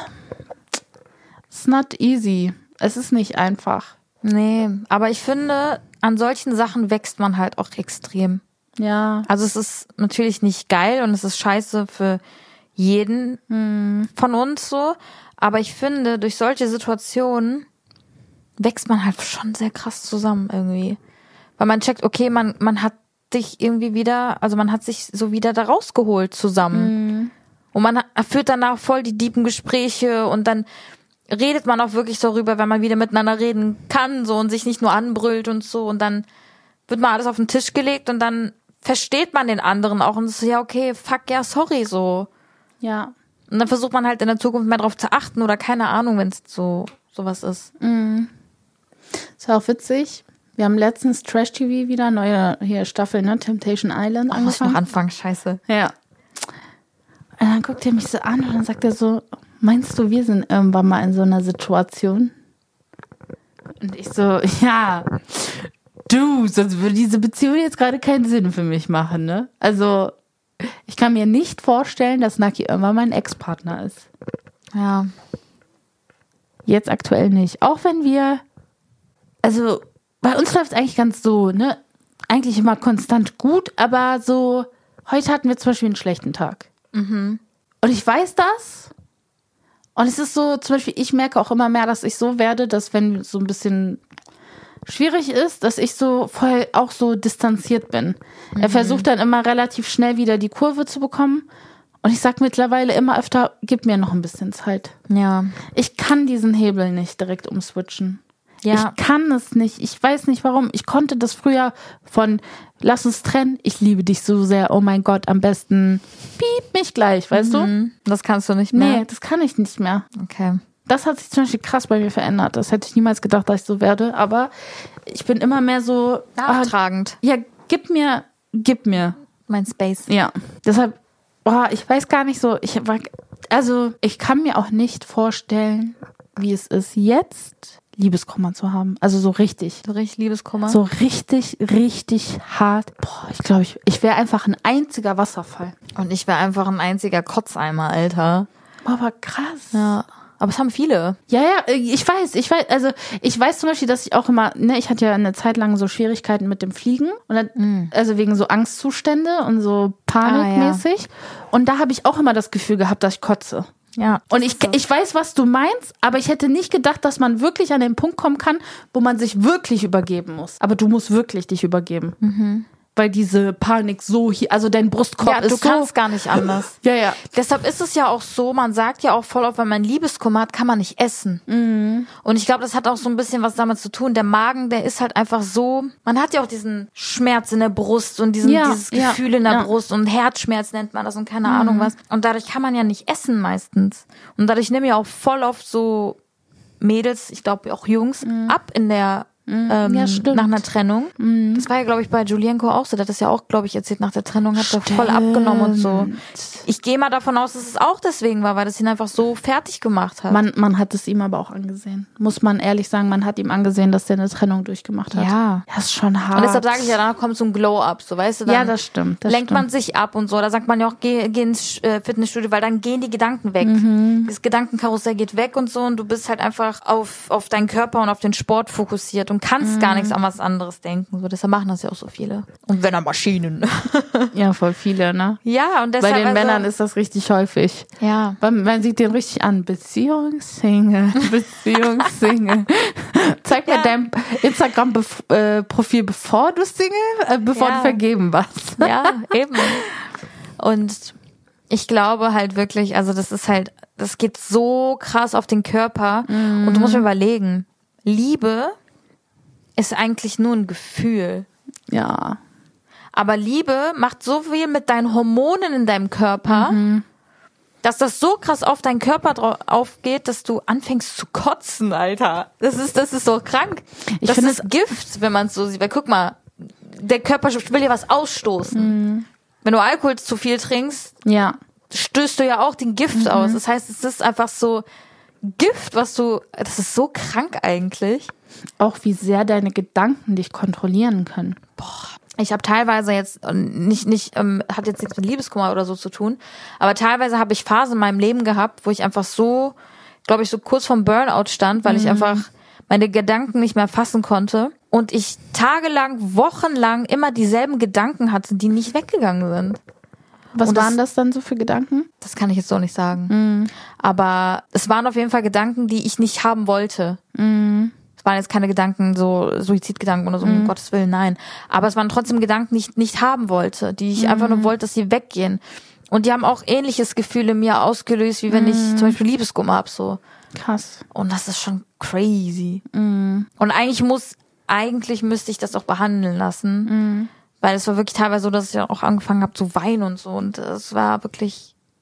it's not easy. Es ist nicht einfach. Nee, aber ich finde, an solchen Sachen wächst man halt auch extrem. Ja. Also es ist natürlich nicht geil und es ist scheiße für jeden hm. von uns so, aber ich finde, durch solche Situationen wächst man halt schon sehr krass zusammen irgendwie. Weil man checkt, okay, man man hat sich irgendwie wieder, also man hat sich so wieder da rausgeholt zusammen. Hm. Und man führt danach voll die tiefen Gespräche und dann redet man auch wirklich darüber, wenn man wieder miteinander reden kann so und sich nicht nur anbrüllt und so und dann wird mal alles auf den Tisch gelegt und dann versteht man den anderen auch und es ist ja okay, fuck, ja, sorry, so. Ja. Und dann versucht man halt in der Zukunft mehr drauf zu achten oder keine Ahnung, wenn es so sowas ist. Mhm. Ist auch witzig. Wir haben letztens Trash-T V wieder, neue hier Staffel, ne? Temptation Island Oh, muss ich noch angefangen. anfangen, scheiße. Ja. Und dann guckt er mich so an und dann sagt er so, meinst du, wir sind irgendwann mal in so einer Situation? Und ich so, ja, du, sonst würde diese Beziehung jetzt gerade keinen Sinn für mich machen, ne? Also, ich kann mir nicht vorstellen, dass Naki irgendwann mein Ex-Partner ist. Ja. Jetzt aktuell nicht. Auch wenn wir, also, bei uns läuft es eigentlich ganz so, ne? Eigentlich immer konstant gut, aber so, heute hatten wir zum Beispiel einen schlechten Tag. Mhm. Und ich weiß das. Und es ist so, zum Beispiel, ich merke auch immer mehr, dass ich so werde, dass wenn so ein bisschen schwierig ist, dass ich so voll auch so distanziert bin. Mhm. Er versucht dann immer relativ schnell wieder die Kurve zu bekommen. Und ich sag mittlerweile immer öfter, gib mir noch ein bisschen Zeit. Ja. Ich kann diesen Hebel nicht direkt umswitchen. Ja. Ich kann es nicht. Ich weiß nicht warum. Ich konnte das früher von lass uns trennen, ich liebe dich so sehr, oh mein Gott, am besten piep mich gleich, weißt Mhm. Das kannst du nicht mehr? du? Nee, das kann ich nicht mehr. Okay. Das hat sich zum Beispiel krass bei mir verändert. Das hätte ich niemals gedacht, dass ich so werde. Aber ich bin immer mehr so Nachtragend. Ah, ja, gib mir, gib mir. Mein Space. Ja, deshalb, oh, ich weiß gar nicht so, ich war, also ich kann mir auch nicht vorstellen, wie es ist, jetzt Liebeskummer zu haben. Also so richtig. So richtig Liebeskummer? So richtig, richtig hart. Boah, ich glaube, ich, ich wäre einfach ein einziger Wasserfall. Und ich wäre einfach ein einziger Kotzeimer, Alter. Aber krass. Ja. Aber es haben viele. Ja, ja, ich weiß, ich weiß, also ich weiß zum Beispiel, dass ich auch immer, ne, ich hatte ja eine Zeit lang so Schwierigkeiten mit dem Fliegen. Und dann, mm. also wegen so Angstzustände und so panikmäßig. Ah, ja. Und da habe ich auch immer das Gefühl gehabt, dass ich kotze. Ja. Und ich, so. ich weiß, was du meinst, aber ich hätte nicht gedacht, dass man wirklich an den Punkt kommen kann, wo man sich wirklich übergeben muss. Aber du musst wirklich dich übergeben. Mhm. Weil diese Panik so hier, also dein Brustkorb ja, ist so. du kannst gar nicht anders. Ja, ja. Deshalb ist es ja auch so, man sagt ja auch voll oft, wenn man Liebeskummer hat, kann man nicht essen. Mhm. Und ich glaube, das hat auch so ein bisschen was damit zu tun. Der Magen, der ist halt einfach so, man hat ja auch diesen Schmerz in der Brust und diesen, ja, dieses Gefühl ja, in der ja. Brust und Herzschmerz nennt man das und keine mhm. Ahnung was. Und dadurch kann man ja nicht essen meistens. Und dadurch nehmen ja auch voll oft so Mädels, ich glaube auch Jungs, mhm. ab in der Ähm, ja, nach einer Trennung. Mhm. Das war ja, glaube ich, bei Julienko auch so. Der hat das ja auch, glaube ich, erzählt, nach der Trennung hat er voll abgenommen und so. Ich gehe mal davon aus, dass es auch deswegen war, weil das ihn einfach so fertig gemacht hat. Man, man hat es ihm aber auch angesehen. Muss man ehrlich sagen, man hat ihm angesehen, dass der eine Trennung durchgemacht hat. Ja. Das ist schon hart. Und deshalb sage ich ja, danach kommt so ein Glow-Up, so, weißt du? Dann ja, das stimmt. Das lenkt stimmt. man sich ab und so. Da sagt man ja auch, geh, geh ins Fitnessstudio, weil dann gehen die Gedanken weg. Mhm. Das Gedankenkarussell geht weg und so und du bist halt einfach auf, auf deinen Körper und auf den Sport fokussiert und kannst mhm. gar nichts an was anderes denken. So, deshalb machen das ja auch so viele. Und wenn er Maschinen. Ja, voll viele, ne? Ja, und deshalb. Bei den also, Männern ist das richtig häufig. Ja. Man, man sieht den richtig an. Beziehungssingle, Beziehungssingle. Zeig mir ja. dein Instagram-Profil, bevor du Single, äh, bevor ja. du vergeben warst. Ja, eben. Und ich glaube halt wirklich, also das ist halt, das geht so krass auf den Körper. Mm. Und du musst mir überlegen, Liebe ist eigentlich nur ein Gefühl. Ja. Aber Liebe macht so viel mit deinen Hormonen in deinem Körper, mhm. dass das so krass auf deinen Körper drauf aufgeht, dass du anfängst zu kotzen, Alter. Das ist, das ist so krank. Ich das ist Gift, wenn man es so sieht. Weil guck mal, der Körper will dir was ausstoßen. Mhm. Wenn du Alkohol zu viel trinkst, ja. stößt du ja auch den Gift mhm. aus. Das heißt, es ist einfach so Gift, was du, das ist so krank eigentlich. Auch wie sehr deine Gedanken dich kontrollieren können. Boah. Ich habe teilweise jetzt nicht nicht ähm, hat jetzt nichts mit Liebeskummer oder so zu tun, aber teilweise habe ich Phasen in meinem Leben gehabt, wo ich einfach so, glaube ich, so kurz vorm Burnout stand, weil mhm. ich einfach meine Gedanken nicht mehr fassen konnte und ich tagelang, wochenlang immer dieselben Gedanken hatte, die nicht weggegangen sind. Was und waren das, das dann so für Gedanken? Das kann ich jetzt so nicht sagen. Mhm. Aber es waren auf jeden Fall Gedanken, die ich nicht haben wollte. Mhm. Es waren jetzt keine Gedanken, so Suizidgedanken oder so, um mhm. Gottes Willen, nein. Aber es waren trotzdem Gedanken, die ich nicht haben wollte, die ich mhm. einfach nur wollte, dass sie weggehen. Und die haben auch ähnliches Gefühl in mir ausgelöst, wie wenn mhm. ich zum Beispiel Liebeskummer habe, so. Krass. Und das ist schon crazy. Mhm. Und eigentlich muss, eigentlich müsste ich das auch behandeln lassen. Mhm. Weil es war wirklich teilweise so, dass ich auch angefangen habe zu weinen und so. Und es war wirklich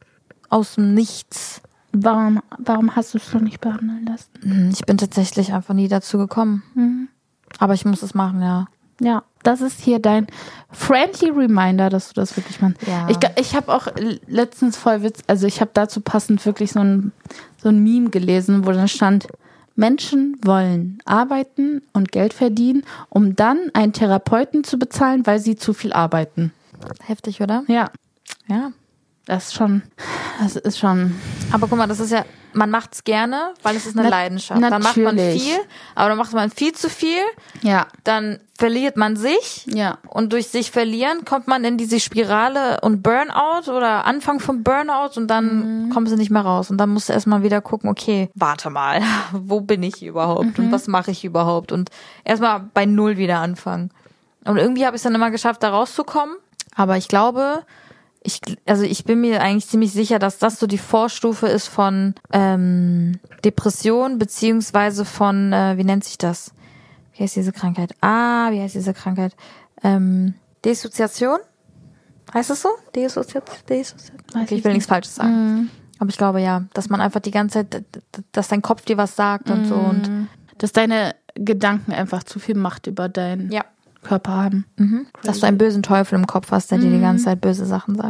aus dem Nichts. Warum, warum hast du es noch nicht behandeln lassen? Ich bin tatsächlich einfach nie dazu gekommen. Mhm. Aber ich muss es machen, ja. Ja, das ist hier dein friendly Reminder, dass du das wirklich machst. Ja. Ich, ich habe auch letztens voll Witz, also ich habe dazu passend wirklich so ein, so ein Meme gelesen, wo dann stand, Menschen wollen arbeiten und Geld verdienen, um dann einen Therapeuten zu bezahlen, weil sie zu viel arbeiten. Heftig, oder? Ja, Ja. das ist schon, das ist schon... Aber guck mal, das ist ja, man macht's gerne, weil es ist eine Na- Leidenschaft. Dann macht man natürlich. viel, aber dann macht man viel zu viel, Ja, dann verliert man sich ja. und durch sich verlieren kommt man in diese Spirale und Burnout oder Anfang vom Burnout und dann Mhm. kommst du nicht mehr raus. Und dann musst du erstmal wieder gucken, okay, warte mal, wo bin ich überhaupt Mhm. und was mache ich überhaupt und erstmal bei Null wieder anfangen. Und irgendwie habe ich es dann immer geschafft, da rauszukommen. Aber ich glaube, ich, also ich bin mir eigentlich ziemlich sicher, dass das so die Vorstufe ist von ähm, Depression beziehungsweise von, äh, wie nennt sich das? Wie heißt diese Krankheit? Ah, wie heißt diese Krankheit? Ähm, Dissoziation? Heißt das so? Dissoziation? Dissoziation? Weiß Okay, ich ich will nicht. nichts Falsches sagen. Aber ich glaube ja, dass man einfach die ganze Zeit, dass dein Kopf dir was sagt und so und Dass deine Gedanken einfach zu viel Macht über deinen ja. Körper haben. Mhm. Dass du einen bösen Teufel im Kopf hast, der dir die ganze Zeit böse Sachen sagt.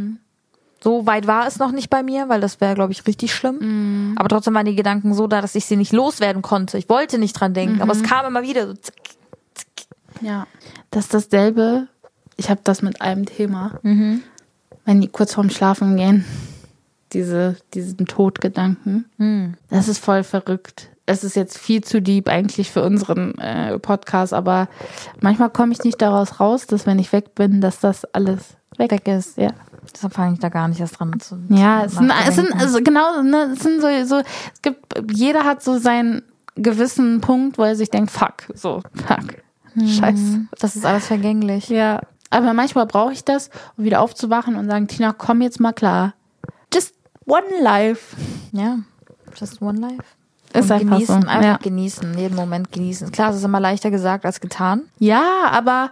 So weit war es noch nicht bei mir, weil das wäre, glaube ich, richtig schlimm. Aber trotzdem waren die Gedanken so da, dass ich sie nicht loswerden konnte. Ich wollte nicht dran denken, aber es kam immer wieder so zick, zick. Ja, das ist dasselbe. Ich habe das mit einem Thema. Wenn die kurz vorm Schlafen gehen, diese, diesen Todgedanken, das ist voll verrückt. Es ist jetzt viel zu deep eigentlich für unseren äh, Podcast, aber manchmal komme ich nicht daraus raus, dass wenn ich weg bin, dass das alles weg, Weg ist. Ja, Deshalb fange ich da gar nicht erst dran zu. ja, es sind, es sind nachzudenken. also genau, ne, es sind so, so, es gibt, jeder hat so seinen gewissen Punkt, wo er sich denkt, fuck, so, fuck, scheiße. Das ist alles vergänglich. Ja, aber manchmal brauche ich das, um wieder aufzuwachen und sagen, Tina, komm jetzt mal klar. Just one life. Ja, just one life. Ist und einfach genießen, so. einfach Ja. genießen, jeden Moment genießen. Klar, es ist immer leichter gesagt als getan. Ja, aber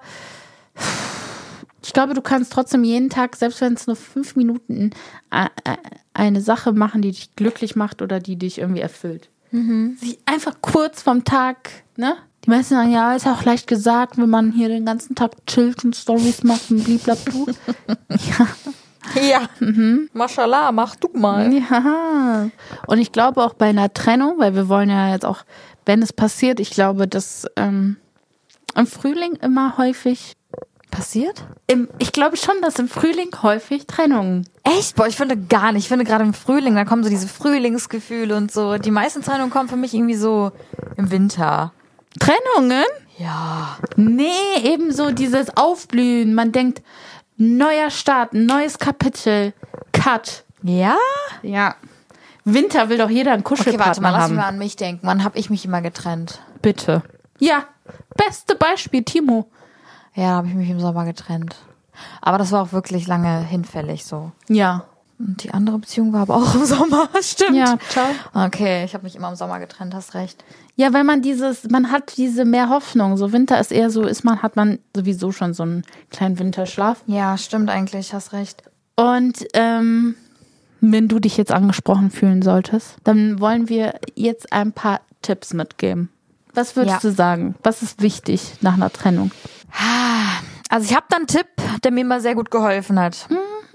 ich glaube, du kannst trotzdem jeden Tag, selbst wenn es nur fünf Minuten äh, äh, eine Sache machen, die dich glücklich macht oder die dich irgendwie erfüllt. Sie einfach kurz vom Tag, ne? Die meisten sagen, ja, ist auch leicht gesagt, wenn man hier den ganzen Tag chillt und Stories macht und blablabla. Ja. Ja. Mashallah, mach du mal. Ja. Und ich glaube auch bei einer Trennung, weil wir wollen ja jetzt auch, wenn es passiert, ich glaube, dass ähm, im Frühling immer häufig, Passiert? im, ich glaube schon, dass im Frühling häufig Trennungen. Echt? Boah, ich finde gar nicht. Ich finde gerade im Frühling, da kommen so diese Frühlingsgefühle und so. Die meisten Trennungen kommen für mich irgendwie so im Winter. Trennungen? Ja. Nee, eben so dieses Aufblühen. Man denkt, neuer Start, neues Kapitel, Cut. Ja? Ja. Winter will doch jeder einen Okay, Kuschelpartner warte mal, lass haben. mich mal an mich denken. Wann habe ich mich immer getrennt? Bitte. Ja, beste Beispiel, Timo. Ja, da habe ich mich im Sommer getrennt. Aber das war auch wirklich lange hinfällig so. Ja. Und die andere Beziehung war aber auch im Sommer, stimmt. Ja, ciao. Okay, ich habe mich immer im Sommer getrennt, hast recht. Ja, weil man dieses, man hat diese mehr Hoffnung. So Winter ist eher so, ist man, hat man sowieso schon so einen kleinen Winterschlaf. Ja, stimmt eigentlich, hast recht. Und ähm, wenn du dich jetzt angesprochen fühlen solltest, dann wollen wir jetzt ein paar Tipps mitgeben. Was würdest Ja. du sagen? Was ist wichtig nach einer Trennung? Also ich habe da einen Tipp, der mir immer sehr gut geholfen hat.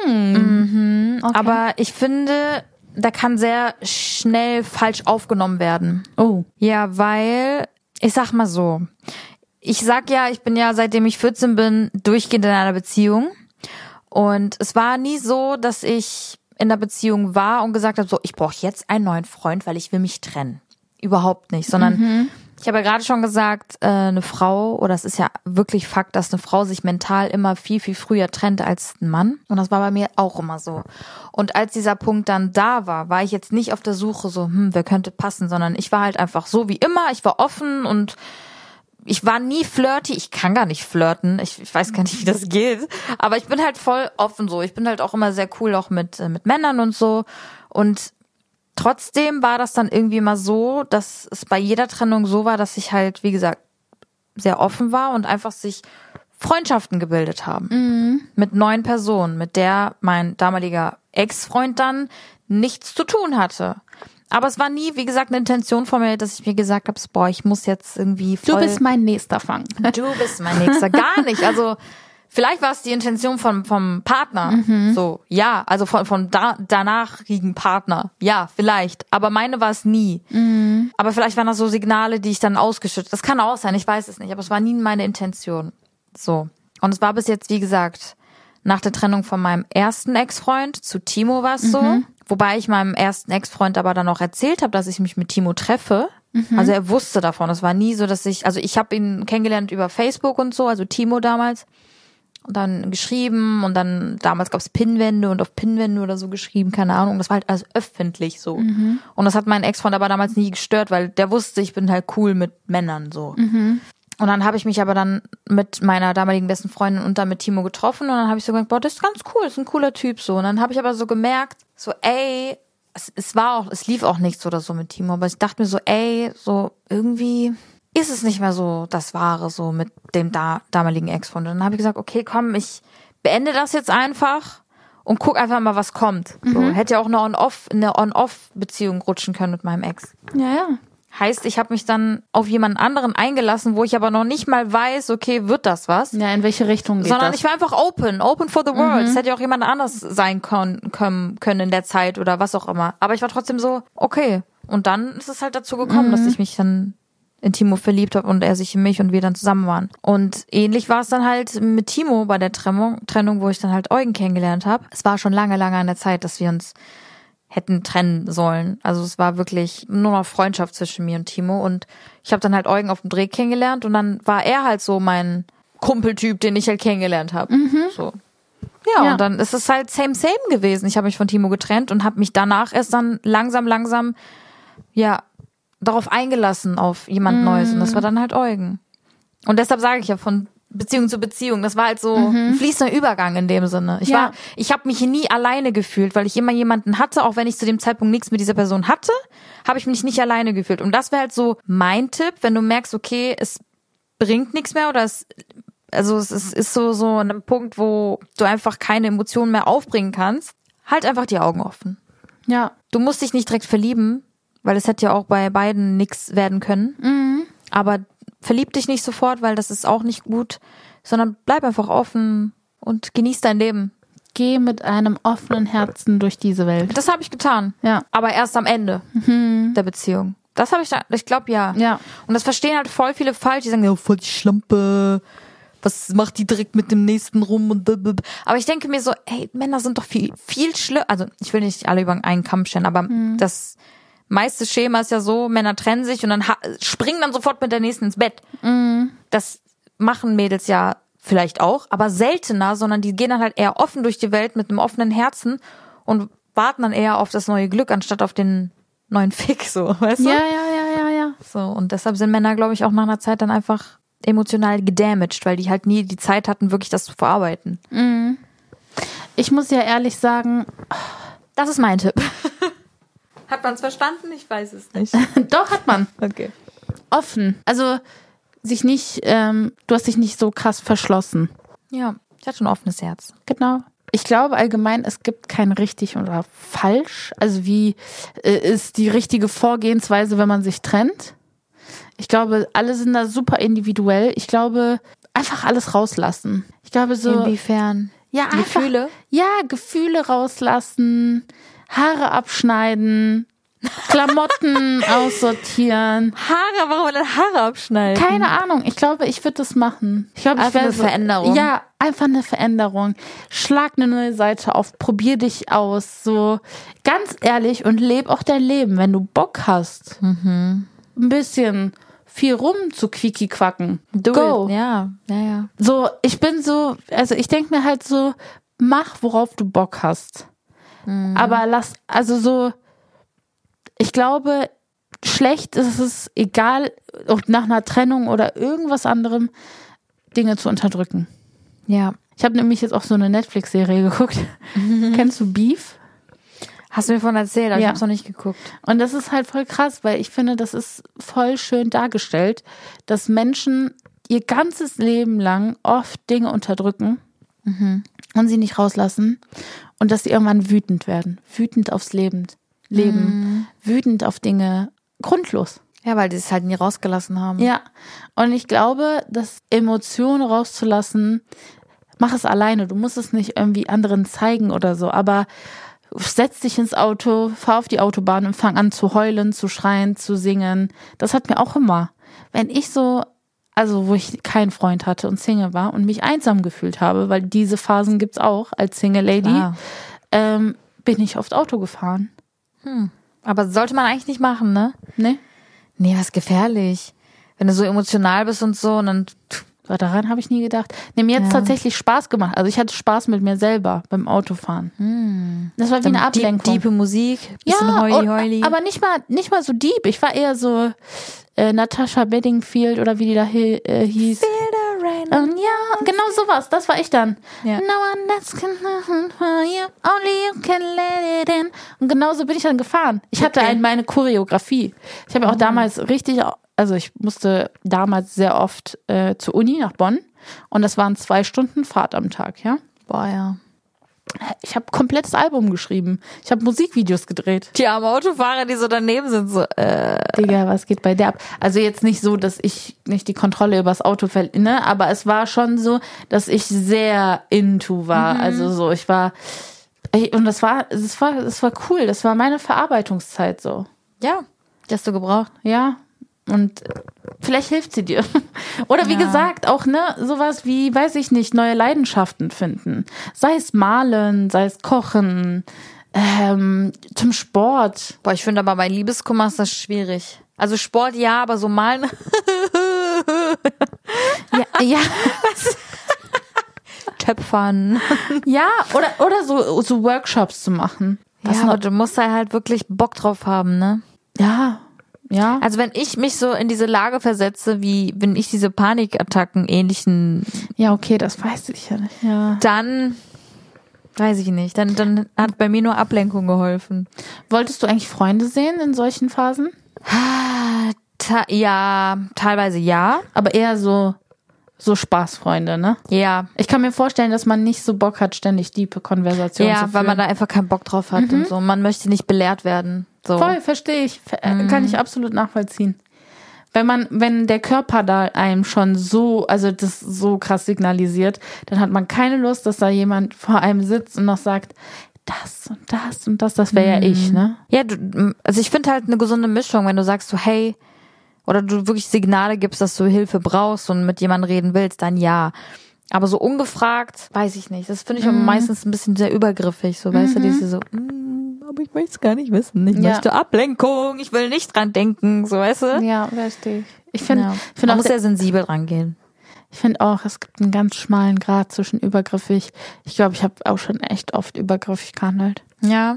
Mhm. Okay. Aber ich finde, da kann sehr schnell falsch aufgenommen werden. Oh. Ja, weil, ich sag mal so, ich sag ja, ich bin ja, seitdem ich vierzehn bin, durchgehend in einer Beziehung. Und es war nie so, dass ich in der Beziehung war und gesagt habe, so, ich brauche jetzt einen neuen Freund, weil ich will mich trennen. Überhaupt nicht, sondern ich habe ja gerade schon gesagt, äh, eine Frau, oder es ist ja wirklich Fakt, dass eine Frau sich mental immer viel, viel früher trennt als ein Mann. Und das war bei mir auch immer so. Und als dieser Punkt dann da war, war ich jetzt nicht auf der Suche so, hm, wer könnte passen, sondern ich war halt einfach so wie immer, ich war offen und ich war nie flirty, ich kann gar nicht flirten, ich, ich weiß gar nicht, wie das geht, aber ich bin halt voll offen so. Ich bin halt auch immer sehr cool, auch mit, äh, mit Männern und so. Und trotzdem war das dann irgendwie mal so, dass es bei jeder Trennung so war, dass ich halt, wie gesagt, sehr offen war und einfach sich Freundschaften gebildet haben. Mit neuen Personen, mit der mein damaliger Ex-Freund dann nichts zu tun hatte. Aber es war nie, wie gesagt, eine Intention von mir, dass ich mir gesagt habe, boah, ich muss jetzt irgendwie voll... Du bist mein nächster Fang. Du bist mein nächster. Gar nicht. Also vielleicht war es die Intention vom vom Partner. Mhm. So, ja, also von von da, danachrigen Partner. Ja, vielleicht. Aber meine war es nie. Mhm. Aber vielleicht waren das so Signale, die ich dann ausgeschüttet. Das kann auch sein, ich weiß es nicht. Aber es war nie meine Intention. So. Und es war bis jetzt, wie gesagt, nach der Trennung von meinem ersten Ex-Freund zu Timo war es so. Mhm. Wobei ich meinem ersten Ex-Freund aber dann auch erzählt habe, dass ich mich mit Timo treffe. Mhm. Also er wusste davon. Es war nie so, dass ich, also ich habe ihn kennengelernt über Facebook und so, also Timo damals. Und dann geschrieben und dann, damals gab es Pinwände und auf Pinwände oder so geschrieben, keine Ahnung. Das war halt alles öffentlich so. Mhm. Und das hat mein Ex-Freund aber damals nie gestört, weil der wusste, ich bin halt cool mit Männern so. Mhm. Und dann habe ich mich aber dann mit meiner damaligen besten Freundin und dann mit Timo getroffen und dann habe ich so gedacht, boah, das ist ganz cool, das ist ein cooler Typ so. Und dann habe ich aber so gemerkt, so ey, es, es war auch, es lief auch nichts oder so mit Timo, aber ich dachte mir so, ey, so irgendwie ist es nicht mehr so das Wahre so mit dem da, damaligen Ex-Freund. Und dann habe ich gesagt, okay, komm, ich beende das jetzt einfach und guck einfach mal, was kommt. Mhm. So, hätte ja auch eine On-Off, eine On-Off-Beziehung rutschen können mit meinem Ex. Ja, ja. Heißt, ich habe mich dann auf jemanden anderen eingelassen, wo ich aber noch nicht mal weiß, okay, wird das was? Ja, in welche Richtung geht Sondern das? ich war einfach open, open for the world. Es mhm. hätte ja auch jemand anders sein können, können in der Zeit oder was auch immer. Aber ich war trotzdem so, okay. Und dann ist es halt dazu gekommen, mhm. dass ich mich dann in Timo verliebt habe und er sich in mich und wir dann zusammen waren. Und ähnlich war es dann halt mit Timo bei der Trennung, Trennung, wo ich dann halt Eugen kennengelernt habe. Es war schon lange, lange an der Zeit, dass wir uns hätten trennen sollen. Also es war wirklich nur noch Freundschaft zwischen mir und Timo und ich habe dann halt Eugen auf dem Dreh kennengelernt und dann war er halt so mein Kumpeltyp, den ich halt kennengelernt habe. Mhm. So. Ja, ja, und dann ist es halt same, same gewesen. Ich habe mich von Timo getrennt und habe mich danach erst dann langsam, langsam, ja, darauf eingelassen, auf jemand mhm. Neues. Und das war dann halt Eugen. Und deshalb sage ich ja, von Beziehung zu Beziehung. Das war halt so mhm. ein fließender Übergang in dem Sinne. Ich ja. war, ich habe mich nie alleine gefühlt, weil ich immer jemanden hatte, auch wenn ich zu dem Zeitpunkt nichts mit dieser Person hatte, habe ich mich nicht alleine gefühlt. Und das wäre halt so mein Tipp, wenn du merkst, okay, es bringt nichts mehr oder es, also es ist, ist so so an einem Punkt, wo du einfach keine Emotionen mehr aufbringen kannst, halt einfach die Augen offen. Ja. Du musst dich nicht direkt verlieben, weil es hätte ja auch bei beiden nichts werden können. Mhm. Aber verlieb dich nicht sofort, weil das ist auch nicht gut, sondern bleib einfach offen und genieß dein Leben. Geh mit einem offenen Herzen durch diese Welt. Das habe ich getan. Ja. Aber erst am Ende mhm. der Beziehung. Das habe ich da, ich glaube ja. Ja. Und das verstehen halt voll viele falsch. Die sagen, ja, voll die Schlampe. Was macht die direkt mit dem nächsten rum und blablabla. Aber ich denke mir so, ey, Männer sind doch viel, viel schlimmer. Also ich will nicht alle über einen Kamm stellen, aber mhm. das meiste Schema ist ja so, Männer trennen sich und dann ha- springen dann sofort mit der nächsten ins Bett. Mhm. Das machen Mädels ja vielleicht auch, aber seltener, sondern die gehen dann halt eher offen durch die Welt mit einem offenen Herzen und warten dann eher auf das neue Glück, anstatt auf den neuen Fick, so, weißt du? Ja, ja, ja, ja, ja. So, und deshalb sind Männer, glaube ich, auch nach einer Zeit dann einfach emotional gedamaged, weil die halt nie die Zeit hatten, wirklich das zu verarbeiten. Mhm. Ich muss ja ehrlich sagen, das ist mein Tipp. Hat man es verstanden? Ich weiß es nicht. Doch, hat man. Okay. Offen. Also sich nicht, ähm, du hast dich nicht so krass verschlossen. Ja, ich hatte ein offenes Herz. Genau. Ich glaube allgemein, es gibt kein richtig oder falsch. Also wie äh, ist die richtige Vorgehensweise, wenn man sich trennt? Ich glaube, alle sind da super individuell. Ich glaube, einfach alles rauslassen. Ich glaube so. Inwiefern? Ja, einfach, Gefühle? Ja, Gefühle rauslassen. Haare abschneiden, Klamotten aussortieren. Haare, warum denn Haare abschneiden? Keine Ahnung, ich glaube, ich würde das machen. Ich glaube, einfach ich eine so, Veränderung. Ja, einfach eine Veränderung. Schlag eine neue Seite auf, probier dich aus, so ganz ehrlich und leb auch dein Leben, wenn du Bock hast. Mhm. Ein bisschen viel rum zu quieki-quacken. Do Go. It. Ja, ja, ja. So, ich bin so, also ich denke mir halt so, mach, worauf du Bock hast. Aber lass, also so, ich glaube, schlecht ist es, egal, ob nach einer Trennung oder irgendwas anderem, Dinge zu unterdrücken. Ja. Ich habe nämlich jetzt auch so eine Netflix-Serie geguckt. Mhm. Kennst du Beef? Hast du mir von erzählt, aber ja. Ich hab's noch nicht geguckt. Und das ist halt voll krass, weil ich finde, das ist voll schön dargestellt, dass Menschen ihr ganzes Leben lang oft Dinge unterdrücken. mhm. und sie nicht rauslassen und dass sie irgendwann wütend werden. Wütend aufs Leben. Leben. Mhm. Wütend auf Dinge. Grundlos. Ja, weil die es halt nie rausgelassen haben. Ja. Und ich glaube, dass Emotionen rauszulassen, mach es alleine. Du musst es nicht irgendwie anderen zeigen oder so. Aber setz dich ins Auto, fahr auf die Autobahn und fang an zu heulen, zu schreien, zu singen. Das hat mir auch immer. Wenn ich so, also wo ich keinen Freund hatte und Single war und mich einsam gefühlt habe, weil diese Phasen gibt's auch als Single Lady, ähm, bin ich oft Auto gefahren. Hm. Aber sollte man eigentlich nicht machen, ne? Ne? Nee, was gefährlich. Wenn du so emotional bist und so und dann... Daran habe ich nie gedacht. Nee, mir hat es ja. tatsächlich Spaß gemacht. Also ich hatte Spaß mit mir selber beim Autofahren. Hm. Das war wie eine Ablenkung. Diepe Musik, bisschen ja, heuli heuli. Aber nicht mal, nicht mal so deep. Ich war eher so äh, Natasha Bedingfield oder wie die da hi- äh, hieß. Feel the rain. Und ja, genau sowas. Das war ich dann. Ja. No one else can love for you. Only you can let it in. Und genauso bin ich dann gefahren. Ich hatte Okay. ein, meine Choreografie. Ich habe auch Mhm. damals richtig... Also ich musste damals sehr oft äh, zur Uni nach Bonn und das waren zwei Stunden Fahrt am Tag, ja. Boah, ja. Ich habe komplettes Album geschrieben. Ich habe Musikvideos gedreht. Die armen Autofahrer, die so daneben sind, so, äh. Digga, was geht bei der ab? Also jetzt nicht so, dass ich nicht die Kontrolle übers Auto verliere, aber es war schon so, dass ich sehr into war. Mhm. Also so, ich war, ich, und das war, es war, es war cool. Das war meine Verarbeitungszeit so. Ja, die hast du gebraucht. Ja. Und vielleicht hilft sie dir. Oder wie ja. gesagt, auch ne, sowas wie, weiß ich nicht, neue Leidenschaften finden. Sei es malen, sei es kochen, ähm, zum Sport. Boah, ich finde aber bei Liebeskummer ist das schwierig. Also Sport ja, aber so malen. ja, ja. Töpfern. Ja, oder, oder so, so Workshops zu machen. Das ja, aber du musst da halt wirklich Bock drauf haben, ne? Ja. Ja. Also wenn ich mich so in diese Lage versetze, wie wenn ich diese Panikattacken ähnlichen. Ja, okay, das weiß ich ja nicht. Ja. Dann weiß ich nicht. Dann, dann hat bei mir nur Ablenkung geholfen. Wolltest du eigentlich Freunde sehen in solchen Phasen? Ta- ja, teilweise ja. Aber eher so, so Spaßfreunde, ne? Ja. Ich kann mir vorstellen, dass man nicht so Bock hat, ständig tiefe Konversationen ja, zu führen. Ja, weil man da einfach keinen Bock drauf hat mhm. und so. Man möchte nicht belehrt werden. So. Voll, verstehe ich. Mhm. Kann ich absolut nachvollziehen. Wenn man, wenn der Körper da einem schon so, also das so krass signalisiert, dann hat man keine Lust, dass da jemand vor einem sitzt und noch sagt, das und das und das, das wäre mhm. ja ich, ne? Ja, du, also ich finde halt eine gesunde Mischung, wenn du sagst so, hey, oder du wirklich Signale gibst, dass du Hilfe brauchst und mit jemandem reden willst, dann ja. Aber so ungefragt, weiß ich nicht. Das finde ich mhm. meistens ein bisschen sehr übergriffig, so, weißt mhm. du, diese so, mm, aber ich möchte es gar nicht wissen. Ich ja. möchte Ablenkung, ich will nicht dran denken, so, weißt du? Ja, verstehe ich. Ich finde, ja. ich finde man auch muss sehr sensibel rangehen. Ich finde auch, es gibt einen ganz schmalen Grad zwischen übergriffig. Ich glaube, ich habe auch schon echt oft übergriffig gehandelt. Ja.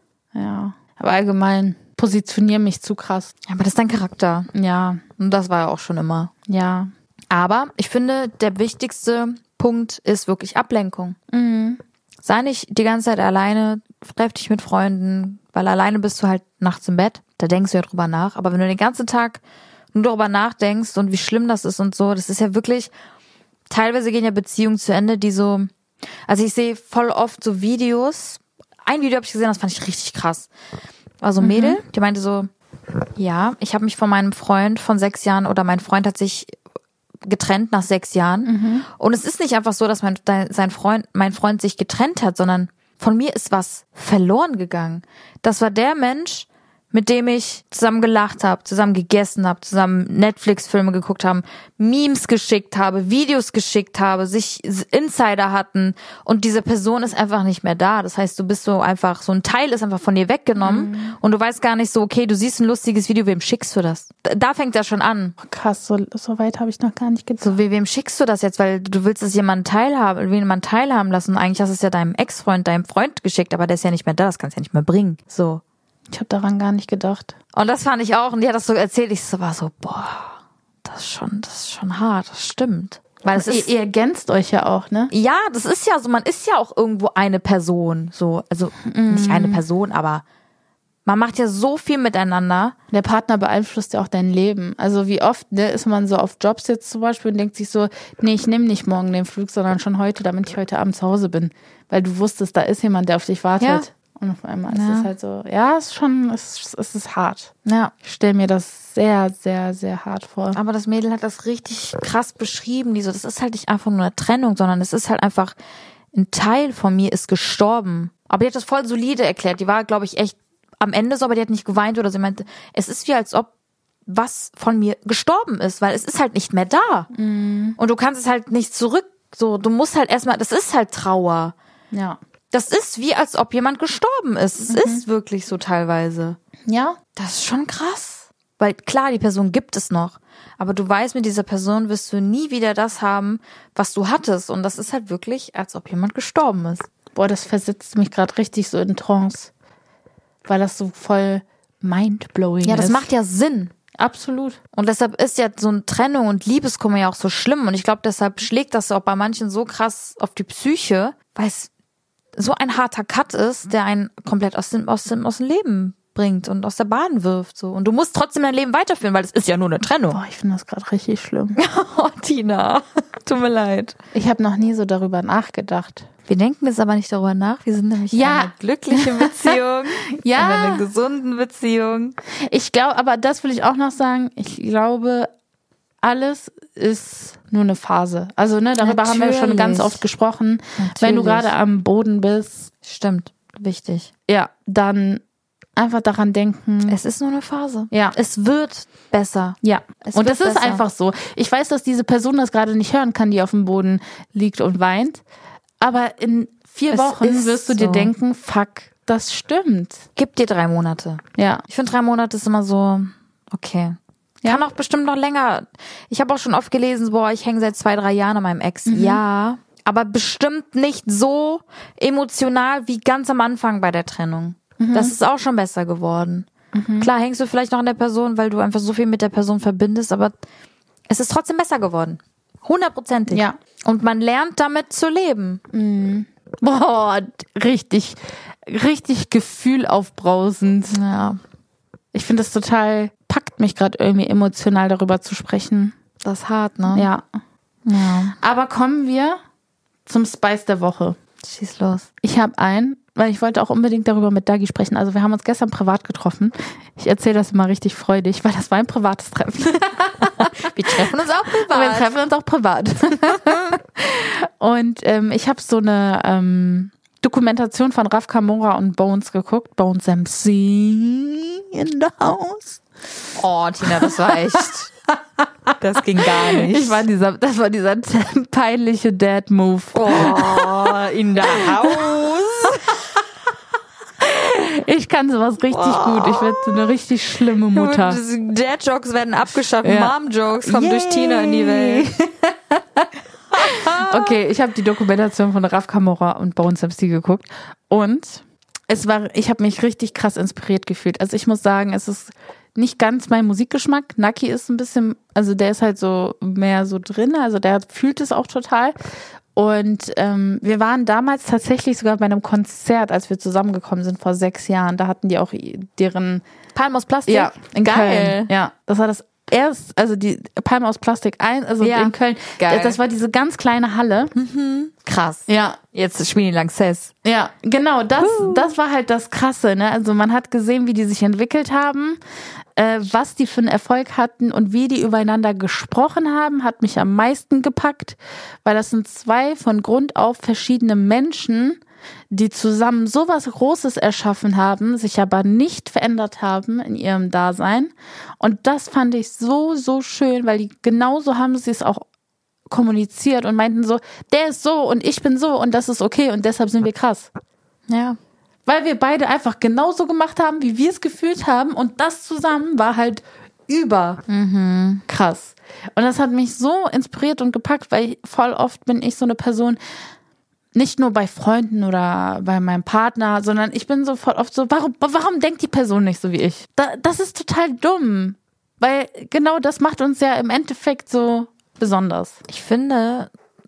Ja. Aber allgemein positioniere mich zu krass. Ja, aber das ist dein Charakter. Ja. Und das war ja auch schon immer. Ja. Aber ich finde, der wichtigste Punkt ist wirklich Ablenkung. Mhm. Sei nicht die ganze Zeit alleine, treff dich mit Freunden, weil alleine bist du halt nachts im Bett. Da denkst du ja drüber nach. Aber wenn du den ganzen Tag nur darüber nachdenkst und wie schlimm das ist und so, das ist ja wirklich, teilweise gehen ja Beziehungen zu Ende, die so, also ich sehe voll oft so Videos. Ein Video habe ich gesehen, das fand ich richtig krass. War so ein Mädel, mhm. die meinte so, ja, ich habe mich von meinem Freund von sechs Jahren oder mein Freund hat sich getrennt nach sechs Jahren. Mhm. Und es ist nicht einfach so, dass mein, sein Freund, mein Freund sich getrennt hat, sondern von mir ist was verloren gegangen. Das war der Mensch, mit dem ich zusammen gelacht habe, zusammen gegessen habe, zusammen Netflix-Filme geguckt haben, Memes geschickt habe, Videos geschickt habe, sich Insider hatten und diese Person ist einfach nicht mehr da. Das heißt, du bist so einfach, so ein Teil ist einfach von dir weggenommen mhm. und du weißt gar nicht so, okay, du siehst ein lustiges Video, wem schickst du das? Da fängt ja schon an. Krass, so, so weit habe ich noch gar nicht gedacht. So, wem schickst du das jetzt? Weil du willst es jemanden teilhaben, jemanden teilhaben lassen und eigentlich hast du es ja deinem Ex-Freund, deinem Freund geschickt, aber der ist ja nicht mehr da, das kannst du ja nicht mehr bringen. So. Ich habe daran gar nicht gedacht. Und das fand ich auch. Und die hat das so erzählt. Ich war so, boah, das ist schon, das ist schon hart. Das stimmt. Weil es ist, ihr, ihr ergänzt euch ja auch, ne? Ja, das ist ja so. Man ist ja auch irgendwo eine Person. So, also mm. nicht eine Person, aber Man macht ja so viel miteinander. Der Partner beeinflusst ja auch dein Leben. Also wie oft ne, ist man so auf Jobs jetzt zum Beispiel und denkt sich so, nee, ich nehme nicht morgen den Flug, sondern schon heute, damit ich heute Abend zu Hause bin. Weil du wusstest, da ist jemand, der auf dich wartet. Ja. Und auf einmal Ja. ist es halt so, ja, es ist schon, es ist, es ist hart. Ja. Ich stelle mir das sehr, sehr, sehr hart vor. Aber das Mädel hat das richtig krass beschrieben. Die so, das ist halt nicht einfach nur eine Trennung, sondern es ist halt einfach, ein Teil von mir ist gestorben. Aber die hat das voll solide erklärt. Die war, glaube ich, echt am Ende so, aber die hat nicht geweint oder so. Sie meinte, es ist wie, als ob was von mir gestorben ist, weil es ist halt nicht mehr da. Mhm. Und du kannst es halt nicht zurück, so, du musst halt erstmal, das ist halt Trauer. Ja. Das ist wie, als ob jemand gestorben ist. Es Mhm. ist wirklich so teilweise. Ja? Das ist schon krass. Weil klar, die Person gibt es noch. Aber du weißt, mit dieser Person wirst du nie wieder das haben, was du hattest. Und das ist halt wirklich, als ob jemand gestorben ist. Boah, das versetzt mich gerade richtig so in Trance. Weil das so voll mindblowing ist. Ja, das macht ja Sinn. Absolut. Und deshalb ist ja so eine Trennung und Liebeskummer ja auch so schlimm. Und ich glaube, deshalb schlägt das auch bei manchen so krass auf die Psyche, weil es so ein harter Cut ist, der einen komplett aus dem, aus dem, aus dem Leben bringt und aus der Bahn wirft. So. Und du musst trotzdem dein Leben weiterführen, weil es ist ja nur eine Trennung. Boah, ich finde das gerade richtig schlimm. Oh, Tina, tut mir leid. Ich habe noch nie so darüber nachgedacht. Wir denken jetzt aber nicht darüber nach. Wir sind nämlich Ja. in einer glücklichen Beziehung, Ja. in einer gesunden Beziehung. Ich glaube, aber das will ich auch noch sagen. Ich glaube, alles ist nur eine Phase. Also, ne, darüber haben wir schon ganz Natürlich. oft gesprochen. Natürlich. Wenn du gerade am Boden bist, Stimmt, wichtig. ja, dann einfach daran denken. Es ist nur eine Phase. Ja. Es wird besser. Ja, Es und wird das ist besser. einfach so. Ich weiß, dass diese Person das gerade nicht hören kann, die auf dem Boden liegt und weint. Aber in vier Es Wochen ist wirst du dir so. denken, fuck, das stimmt. Gib dir drei Monate. Ja. Ich finde, drei Monate ist immer so, okay. Ja. Kann auch bestimmt noch länger. Ich habe auch schon oft gelesen, boah, ich hänge seit zwei, drei Jahren an meinem Ex. Mhm. Ja, aber bestimmt nicht so emotional wie ganz am Anfang bei der Trennung. Mhm. Das ist auch schon besser geworden. Klar hängst du vielleicht noch an der Person, weil du einfach so viel mit der Person verbindest, aber es ist trotzdem besser geworden. Hundertprozentig. Ja. Und man lernt damit zu leben. Boah, richtig, richtig gefühlaufbrausend. Ja, Ich finde das total, packt mich gerade irgendwie emotional darüber zu sprechen. das ist hart, ne? Ja. Ja. Aber kommen wir zum Spice der Woche. Schieß los. Ich habe einen, weil ich wollte auch unbedingt darüber mit Dagi sprechen. Also wir haben uns gestern privat getroffen. Ich erzähle das immer richtig freudig, weil das war ein privates Treffen. Wir treffen uns auch Wir privat. treffen uns auch privat. Und ähm, ich habe so eine ähm, Dokumentation von Raf Kamora und Bones geguckt. Bones M C in the house. Oh, Tina, das war echt. Das ging gar nicht. Ich war dieser, das war dieser peinliche Dad-Move. Oh, in der Haus. Ich kann sowas richtig gut. Ich werde so eine richtig schlimme Mutter. Dad-Jokes werden abgeschafft. Ja. Mom-Jokes kommen Yay. durch Tina in die Welt. Okay, ich habe die Dokumentation von Raf Kamora und Bones M C geguckt und es war, ich habe mich richtig krass inspiriert gefühlt. Also ich muss sagen, es ist nicht ganz mein Musikgeschmack. Naki ist ein bisschen, also der ist halt so mehr so drin, also der fühlt es auch total. Und ähm, wir waren damals tatsächlich sogar bei einem Konzert, als wir zusammengekommen sind vor sechs Jahren. Da hatten die auch deren Palm aus Plastik? Ja, in Geil. Köln. Ja, das war das erst, also die Palme aus Plastik eins, also Ja. in Köln. Geil. Das war diese ganz kleine Halle. Krass. Ja, Jetzt spielen die Lanxess. ja, genau. Das, das war halt das Krasse, ne? Also man hat gesehen, wie die sich entwickelt haben, äh, was die für einen Erfolg hatten und wie die übereinander gesprochen haben, hat mich am meisten gepackt, weil das sind zwei von Grund auf verschiedene Menschen, die zusammen sowas Großes erschaffen haben, sich aber nicht verändert haben in ihrem Dasein. Und das fand ich so, so schön, weil die genauso haben sie es auch kommuniziert und meinten so, der ist so und ich bin so und das ist okay und deshalb sind wir krass. Ja. Weil wir beide einfach genauso gemacht haben, wie wir es gefühlt haben und das zusammen war halt über krass. Und das hat mich so inspiriert und gepackt, weil ich, voll oft bin ich so eine Person, nicht nur bei Freunden oder bei meinem Partner, sondern ich bin so voll oft so, warum, warum denkt die Person nicht so wie ich? Da, das ist total dumm, weil genau das macht uns ja im Endeffekt so besonders. Ich finde,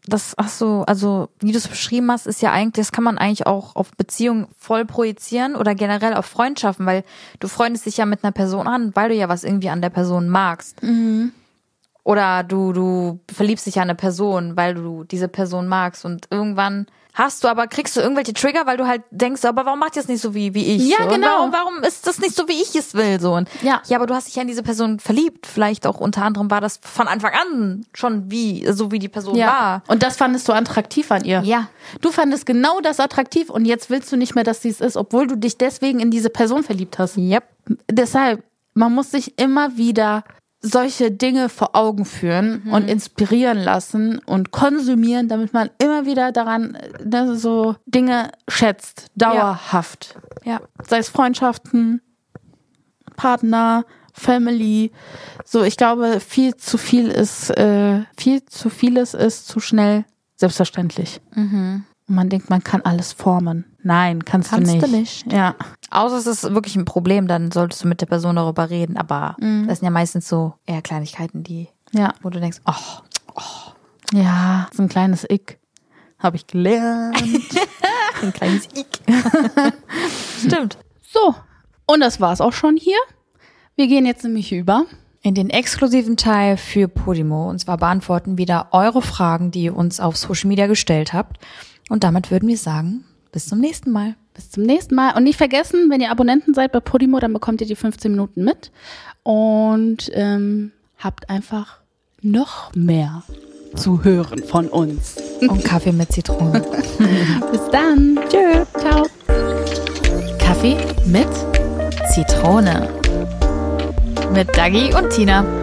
das hast du, also wie du es beschrieben hast, ist ja eigentlich, das kann man eigentlich auch auf Beziehungen voll projizieren oder generell auf Freundschaften, weil du freundest dich ja mit einer Person an, weil du ja was irgendwie an der Person magst. Mhm. Oder du, du verliebst dich ja in eine Person, weil du diese Person magst und irgendwann hast du aber, kriegst du irgendwelche Trigger, weil du halt denkst, aber warum macht ihr es nicht so wie, wie ich? Ja, so? genau. Warum, warum ist das nicht so, wie ich es will? So. Und Ja. ja, aber du hast dich ja in diese Person verliebt. Vielleicht auch unter anderem war das von Anfang an schon wie, so wie die Person Ja. war. Und das fandest du attraktiv an ihr. Ja. Du fandest genau das attraktiv und jetzt willst du nicht mehr, dass sie es ist, obwohl du dich deswegen in diese Person verliebt hast. Yep. Deshalb, man muss sich immer wieder solche Dinge vor Augen führen Mhm. und inspirieren lassen und konsumieren, damit man immer wieder daran ne, so Dinge schätzt, dauerhaft. Ja. Sei es Freundschaften, Partner, Family. So, ich glaube, viel zu viel ist, äh, viel zu vieles ist zu schnell selbstverständlich. Mhm. Und man denkt, man kann alles formen. Nein, kannst, Kannst du nicht. du nicht. Ja. Außer es ist wirklich ein Problem, dann solltest du mit der Person darüber reden. Aber das sind ja meistens so eher Kleinigkeiten, die, Ja. wo du denkst, oh, Ja, so ein kleines Ick. Habe ich gelernt. ein kleines Ick. Stimmt. So, und das war's auch schon hier. Wir gehen jetzt nämlich über. In den exklusiven Teil für Podimo. Und zwar beantworten wieder eure Fragen, die ihr uns auf Social Media gestellt habt. Und damit würden wir sagen, bis zum nächsten Mal. Bis zum nächsten Mal. Und nicht vergessen, wenn ihr Abonnenten seid bei Podimo, dann bekommt ihr die fünfzehn Minuten mit. Und ähm, habt einfach noch mehr zu hören von uns. Und Kaffee mit Zitrone. Bis dann. Tschö. Ciao. Kaffee mit Zitrone. Mit Dagi und Tina.